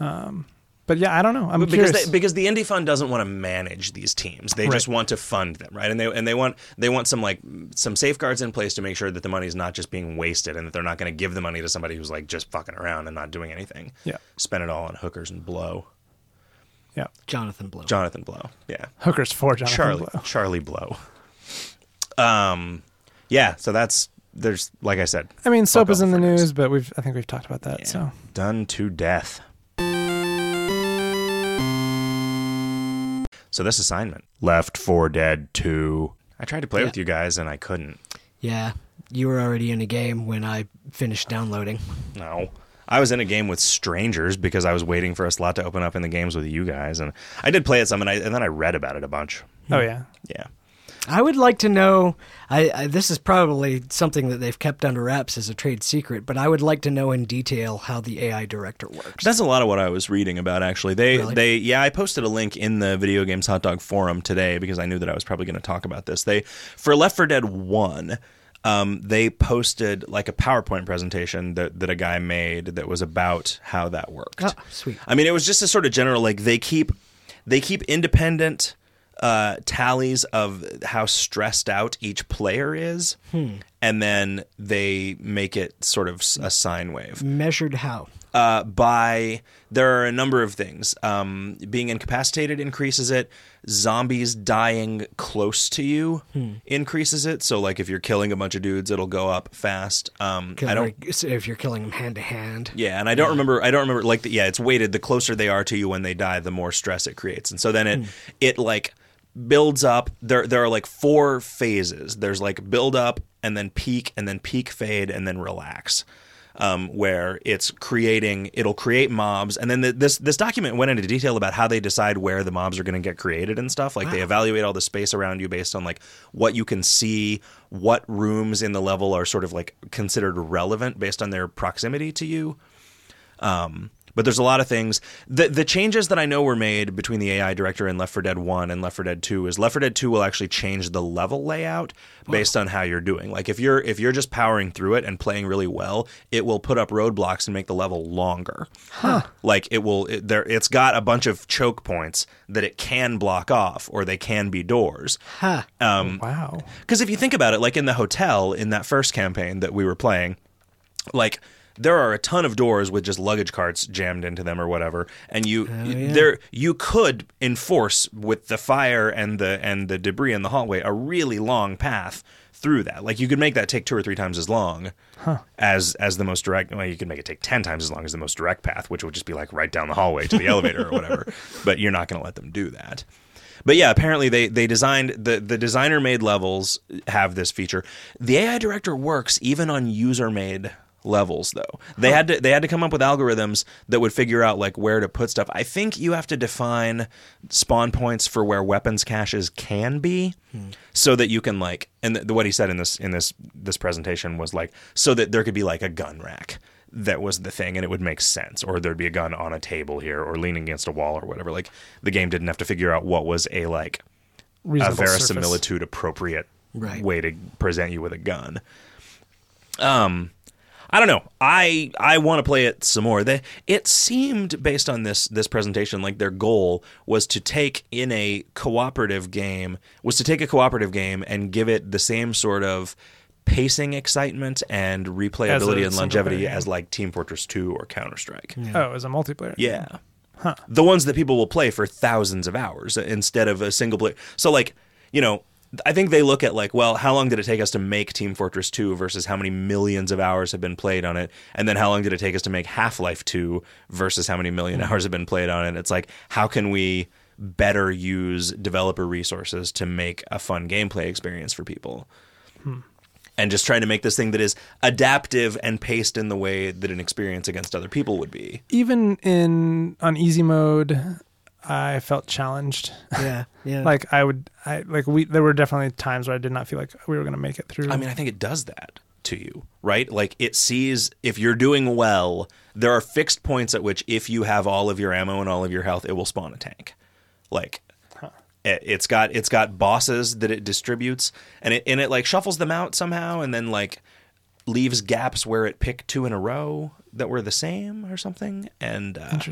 Um, but yeah, I don't know. I'm
because
curious.
they, because the indie fund doesn't want to manage these teams. They
Right.
just want to fund them, right? And they and they want they want some like some safeguards in place to make sure that the money is not just being wasted and that they're not going to give the money to somebody who's like just fucking around and not doing anything.
Yeah.
Spend it all on hookers and blow.
yeah,
Jonathan Blow.
Jonathan Blow. Yeah.
hookers for Jonathan
Charlie
Blow.
Charlie Blow. Um, yeah. So that's there's like I said,
I mean, soap
fuck
is
all
in the
friggers.
news, but we've I think we've talked about that.
Yeah.
So
Done to death. So this assignment, Left four Dead two. I tried to play
Yeah.
with you guys and I couldn't.
Yeah, you were already in a game when I finished downloading.
No. I was in a game with strangers because I was waiting for a slot to open up in the games with you guys, and I did play it some, and, I, and then I read about it a bunch.
oh yeah,
Yeah.
I would like to know. I, I this is probably something that they've kept under wraps as a trade secret, but I would like to know in detail how the A I director works.
That's a lot of what I was reading about, actually. They,
Really?
they, yeah, I posted a link in the Video Games Hot Dog forum today because I knew that I was probably going to talk about this. They, for Left four Dead one, um, they posted like a PowerPoint presentation that, that a guy made that was about how that worked.
Oh, sweet.
I mean, it was just a sort of general, like they keep, they keep independent uh, tallies of how stressed out each player is,
Hmm.
and then they make it sort of a sine wave.
Measured how?
Uh, by there are a number of things. Um, being incapacitated increases it. Zombies dying close to you
Hmm.
increases it. So, like if you're killing a bunch of dudes, it'll go up fast. Um, I don't.
Like, so if you're killing them hand to hand.
Yeah, and I don't remember. I don't remember. Like, the, yeah, it's weighted. The closer they are to you when they die, the more stress it creates, and so then it
Hmm.
it like builds up. There there are like four phases. There's like build up, and then peak, and then peak fade, and then relax. Um, where it's creating, it'll create mobs, and then the, this this document went into detail about how they decide where the mobs are going to get created and stuff. Like they evaluate all the space around you based on like what you can see, what rooms in the level are sort of like considered relevant based on their proximity to you. Um, but there's a lot of things. The the changes that I know were made between the A I director and Left four Dead one and Left four Dead two is Left four Dead two will actually change the level layout based on how you're doing. Like if you're if you're just powering through it and playing really well, it will put up roadblocks and make the level longer. Huh. Like it will it, there it's got a bunch of choke points that it can block off or they can be doors.
Ha.
Um
wow.
Because if you think about it, like in the hotel in that first campaign that we were playing, like there are a ton of doors with just luggage carts jammed into them or whatever, and you
yeah.
there you could enforce with the fire and the and the debris in the hallway a really long path through that. Like you could make that take two or three times as long as as the most direct. Well, you could make it take ten times as long as the most direct path, which would just be like right down the hallway to the elevator or whatever. But you're not going to let them do that. But yeah, apparently they, they designed the, the designer made levels have this feature. The A I director works even on user made levels though. They had to they had to come up with algorithms that would figure out like where to put stuff. I think you have to define spawn points for where weapons caches can be, hmm. so that you can like and the, what he said in this in this this presentation was like so that there could be like a gun rack. That was the thing, and it would make sense. Or there'd be a gun on a table here, or leaning against a wall, or whatever. Like the game didn't have to figure out what was a like
Reasonable
a
surface.
verisimilitude appropriate
Right.
way to present you with a gun. Um, I don't know. I I want to play it some more. They, it seemed based on this this presentation like their goal was to take in a cooperative game was to take a cooperative game and give it the same sort of pacing excitement and replayability and longevity
player, yeah.
as like Team Fortress two or Counter-Strike.
Oh, as a multiplayer.
Yeah.
Huh.
The ones that people will play for thousands of hours instead of a single player. So like, you know, I think they look at like, well, how long did it take us to make Team Fortress two versus how many millions of hours have been played on it? And then how long did it take us to make Half-Life two versus how many million hours have been played on it? It's like, how can we better use developer resources to make a fun gameplay experience for people? Hmm. And just trying to make this thing that is adaptive and paced in the way that an experience against other people would be.
Even in on easy mode, I felt challenged.
Yeah, yeah.
like I would, I like we. There were definitely times where I did not feel like we were going to make it through.
I mean, I think it does that to you, right? Like it sees if you're doing well, there are fixed points at which if you have all of your ammo and all of your health, it will spawn a tank. Like huh. it, it's got it's got bosses that it distributes, and it and it like shuffles them out somehow, and then like leaves gaps where it picked two in a row that were the same or something. And uh,
Interesting.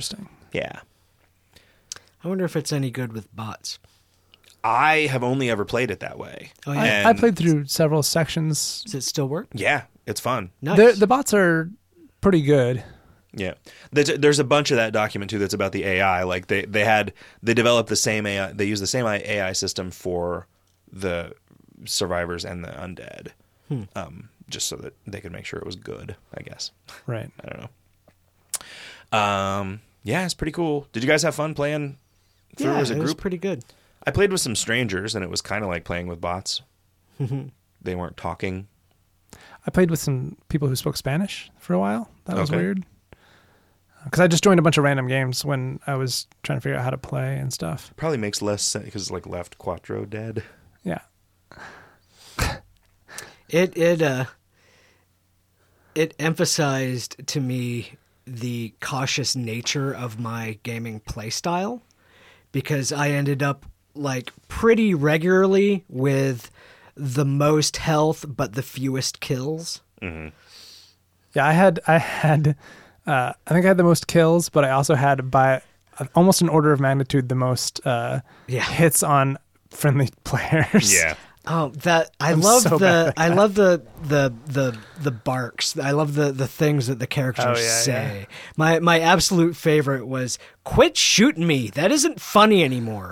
Yeah.
I wonder if it's any good with bots.
I have only ever played it that way.
Oh,
I,
yeah.
And-
I played through several sections.
Does it still work?
Yeah, it's fun.
Nice.
The, the bots are pretty good.
Yeah, there's, there's a bunch of that document too that's about the A I. Like they, they had they developed the same A I. They use the same A I system for the survivors and the undead,
Hmm.
um, just so that they could make sure it was good. I guess
Right.
I don't know. Um, yeah, it's pretty cool. Did you guys have fun playing through
yeah,
as a
it
group?
was pretty good.
I played with some strangers, and it was kind of like playing with bots. They weren't talking.
I played with some people who spoke Spanish for a while. That was
Okay.
weird. Because I just joined a bunch of random games when I was trying to figure out how to play and stuff.
Probably makes less sense because like left Quattro dead.
Yeah.
It it uh it emphasized to me the cautious nature of my gaming playstyle, because I ended up like pretty regularly with the most health but the fewest kills.
Yeah, I had I had uh, I think I had the most kills, but I also had by almost an order of magnitude the most uh,
Yeah.
hits on friendly players.
Oh, that I
I'm
love
so bad
the
at
I
that.
love the the the the barks. I love the the things that the characters
Oh, yeah,
say. My my absolute favorite was "Quit shooting me. That isn't funny anymore."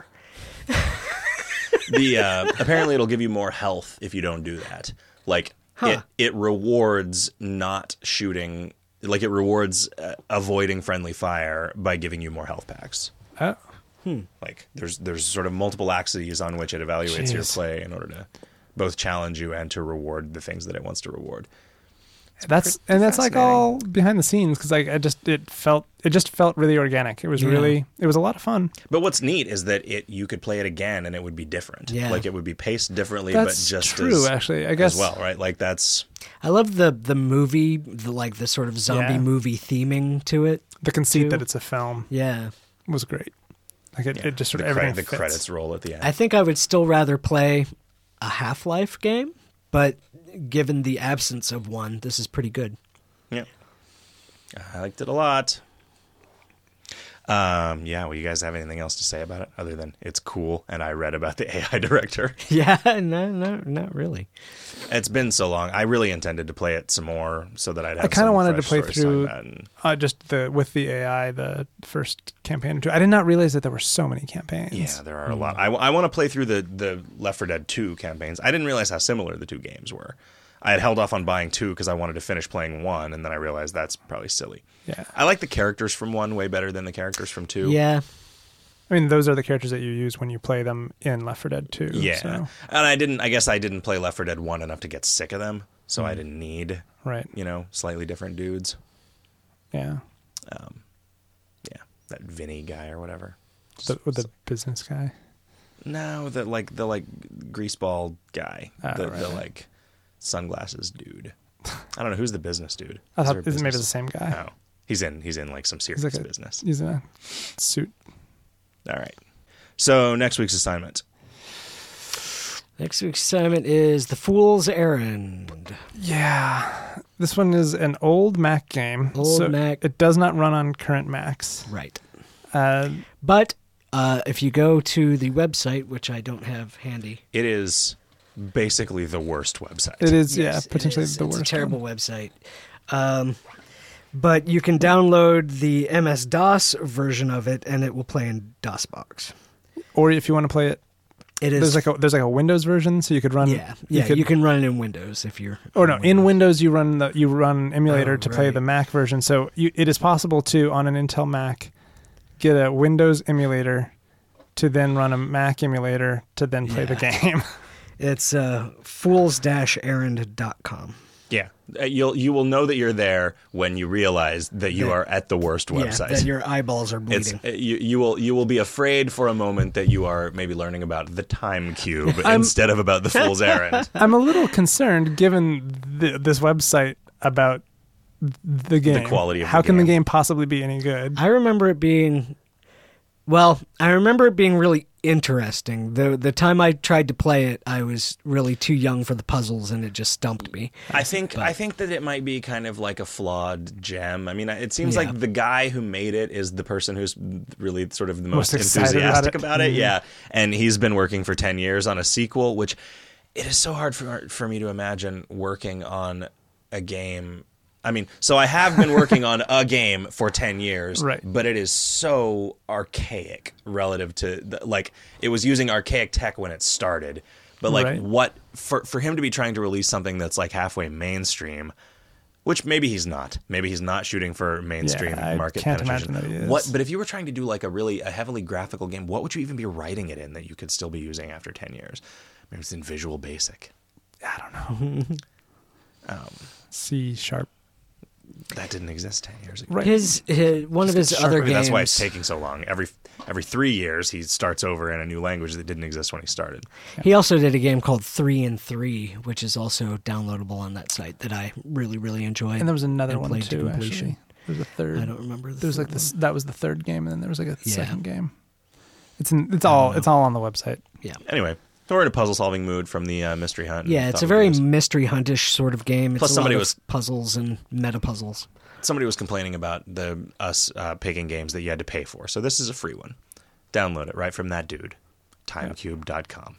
The uh, apparently it'll give you more health if you don't do that. Like
Huh.
it, it rewards not shooting. Like it rewards uh, avoiding friendly fire by giving you more health packs.
Oh,
Like there's there's sort of multiple axes on which it evaluates your
Jeez.
play in order to both challenge you and to reward the things that it wants to reward.
that's
pretty
and that's like
fascinating.
all behind the scenes because like I just it felt it just felt really organic. It was
Yeah.
really it was a lot of fun.
But what's neat is that it you could play it again and it would be different.
Yeah.
Like it would be paced differently,
That's
but just
true.
as,
actually, I guess
as well, right? Like that's
I love the the movie, the like the sort of zombie
Yeah.
movie theming to it.
the conceit
too.
that it's a film
Yeah.
was great. Like it, it just sort
the,
of
cre-
everything
the
fits.
credits roll at the end.
I think I would still rather play a Half-Life game, but given the absence of one, this is pretty good.
Yeah. I liked it a lot. Um, yeah, well, you guys have anything else to say about it other than it's cool and I read about the A I director?
Yeah, no, no, not really.
It's been so long. I really intended to play it some more so that I'd have
I kind of
some
wanted to
fresh
play
stories to
through
talk about and-
uh, just the with the A I the first campaign. I did not realize that there were so many campaigns.
Yeah, there are a lot. I, I want to play through the, the Left four Dead two campaigns. I didn't realize how similar the two games were. I had held off on buying two because I wanted to finish playing one, and then I realized that's probably silly.
Yeah.
I like the characters from one way better than the characters from two.
Yeah.
I mean, those are the characters that you use when you play them in Left four Dead two.
Yeah.
So,
And I didn't, I guess I didn't play Left four Dead one enough to get sick of them, so I didn't need,
right.
you know, slightly different dudes.
Yeah.
Um, yeah, that Vinny guy or whatever.
The, with the business guy.
No, the like the like greaseball guy,
Oh,
the,
right,
the
right.
like sunglasses dude. I don't know who's the business dude.
I
Is
thought
there a
this is maybe the
business-
same guy.
Oh, he's in he's in like some serious
He's like a-
business.
He's in a suit.
All right. So next week's assignment.
Next week's assignment is The Fool's Errand.
Yeah. This one is an old Mac game.
Old
so
Mac.
It does not run on current Macs.
Right.
Uh,
But uh, if you go to the website, which I don't have handy,
It is basically the worst website.
it is,
Yes,
yeah, potentially
it is.
the
it's
worst.
a terrible
one.
website. Um, but you can download the M S DOS version of it, and it will play in DOSBox.
Or if you want to play it,
It is
there's like a there's like a Windows version, so you could run.
yeah, yeah. You,
could-
can run it in Windows if you're.
Or no, in Windows you run the you run an emulator
Oh,
to play
right.
the Mac version. So you, it is possible to on an Intel Mac get a Windows emulator to then run a Mac emulator to then play the
Yeah.
game.
It's uh, fools dash errand dot com.
Yeah. Uh, You'll you will know that you're there when you realize that you
That-
are at the worst
Yeah,
website.
that your eyeballs are
It's
bleeding.
uh, you, you will you will be afraid for a moment that you are maybe learning about the time cube
I'm-
instead of about the fool's errand.
I'm a little concerned given th- this website about the game.
quality of the
How can the
game.
game possibly be any good?
I remember it being Well, I remember it being really interesting. The the time I tried to play it, I was really too young for the puzzles, and it just stumped me.
I think I think that it might be kind of like a flawed gem. I mean, it seems
Yeah.
like the guy who made it is the person who's really sort of the most,
Most excited about
enthusiastic
it.
about it.
Mhm.
Yeah, and he's been working for ten years on a sequel, which it is so hard for for me to imagine working on a game. I mean, so I have been working on a game for ten years,
Right.
but it is so archaic relative to, the, like, it was using archaic tech when it started. But, like,
Right.
what, for, for him to be trying to release something that's, like, halfway mainstream, which maybe he's not. Maybe he's not shooting for mainstream
Yeah, I
market
can't
penetration.
imagine that he is.
What, but if you were trying to do, like, a really, a heavily graphical game, what would you even be writing it in that you could still be using after ten years? Maybe it's in Visual Basic.
I don't know.
Um,
C sharp.
that didn't exist ten years ago.
Right.
His, his one of his
Just
other
Maybe
games.
that's why it's taking so long. Every every three years, he starts over in a new language that didn't exist when he started.
He also did a game called Three and Three, which is also downloadable on that site that I really really enjoyed.
And there was another
and
one
played to
too.
completion.
Actually, there was a third.
I don't remember. The
There was like
third
this.
one.
That was the third game, and then there was like a
Yeah.
second game. It's in, it's all it's all on the website.
Yeah.
Anyway, so we're in a puzzle solving mood from the uh, mystery hunt. and
Yeah, it's
thought
a
we'd
very
do this.
mystery huntish sort of game. It's
Plus
a
somebody
lot
was-
of puzzles and meta puzzles.
Somebody was complaining about the us uh, picking games that you had to pay for, so this is a free one. Download it right from that dude, timecube dot com.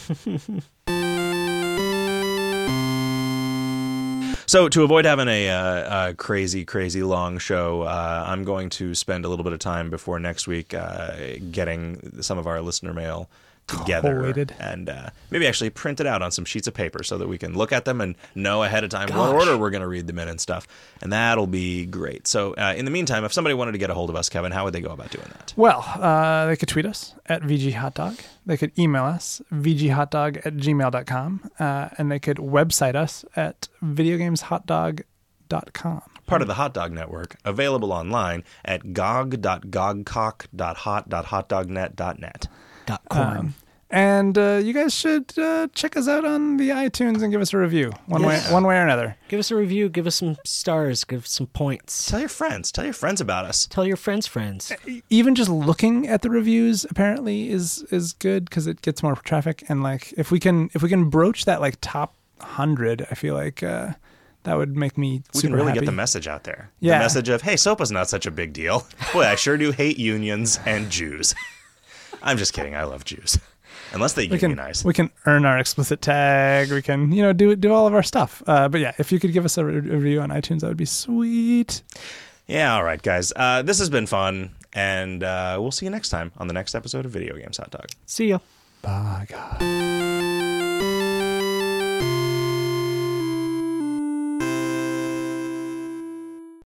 So to avoid having a, uh, a crazy, crazy long show, uh, I'm going to spend a little bit of time before next week uh, getting some of our listener mail together
Collated.
and uh, maybe actually print it out on some sheets of paper so that we can look at them and know ahead of time what
Gosh.
order we're going to read them in and stuff. And that'll be great. So uh, in the meantime, if somebody wanted to get a hold of us, Kevin, how would they go about doing that?
Well, uh, they could tweet us at V G Hot Dog. They could email us, v g hot dog at gmail dot com. Uh, and they could website us at video games hot dog dot com.
Part of the Hot Dog Network, available online at gog dot gogcock dot hot dot hot dog net dot net.
Dot com.
Um, and uh, you guys should uh, check us out on the iTunes and give us a review one
Yes.
way one way or another.
Give us a review. Give us some stars. Give us some points.
Tell your friends. Tell your friends about us.
Tell your friends' friends.
Even just looking at the reviews apparently is is good because it gets more traffic. And like if we can if we can broach that like top hundred, I feel like uh, that would make me
We
super
can really
happy.
get the message out there.
Yeah.
The message of, hey, SOPA's not such a big deal. Boy, I sure do hate unions and Jews. I'm just kidding. I love Jews. Unless they
we can
unionize.
we can earn our explicit tag. We can you know do do all of our stuff. Uh, but yeah, if you could give us a, re- a review on iTunes, that would be sweet.
Yeah, all right, guys. Uh, this has been fun, and uh, we'll see you next time on the next episode of Video Games Hot Dog.
See ya.
Bye, God.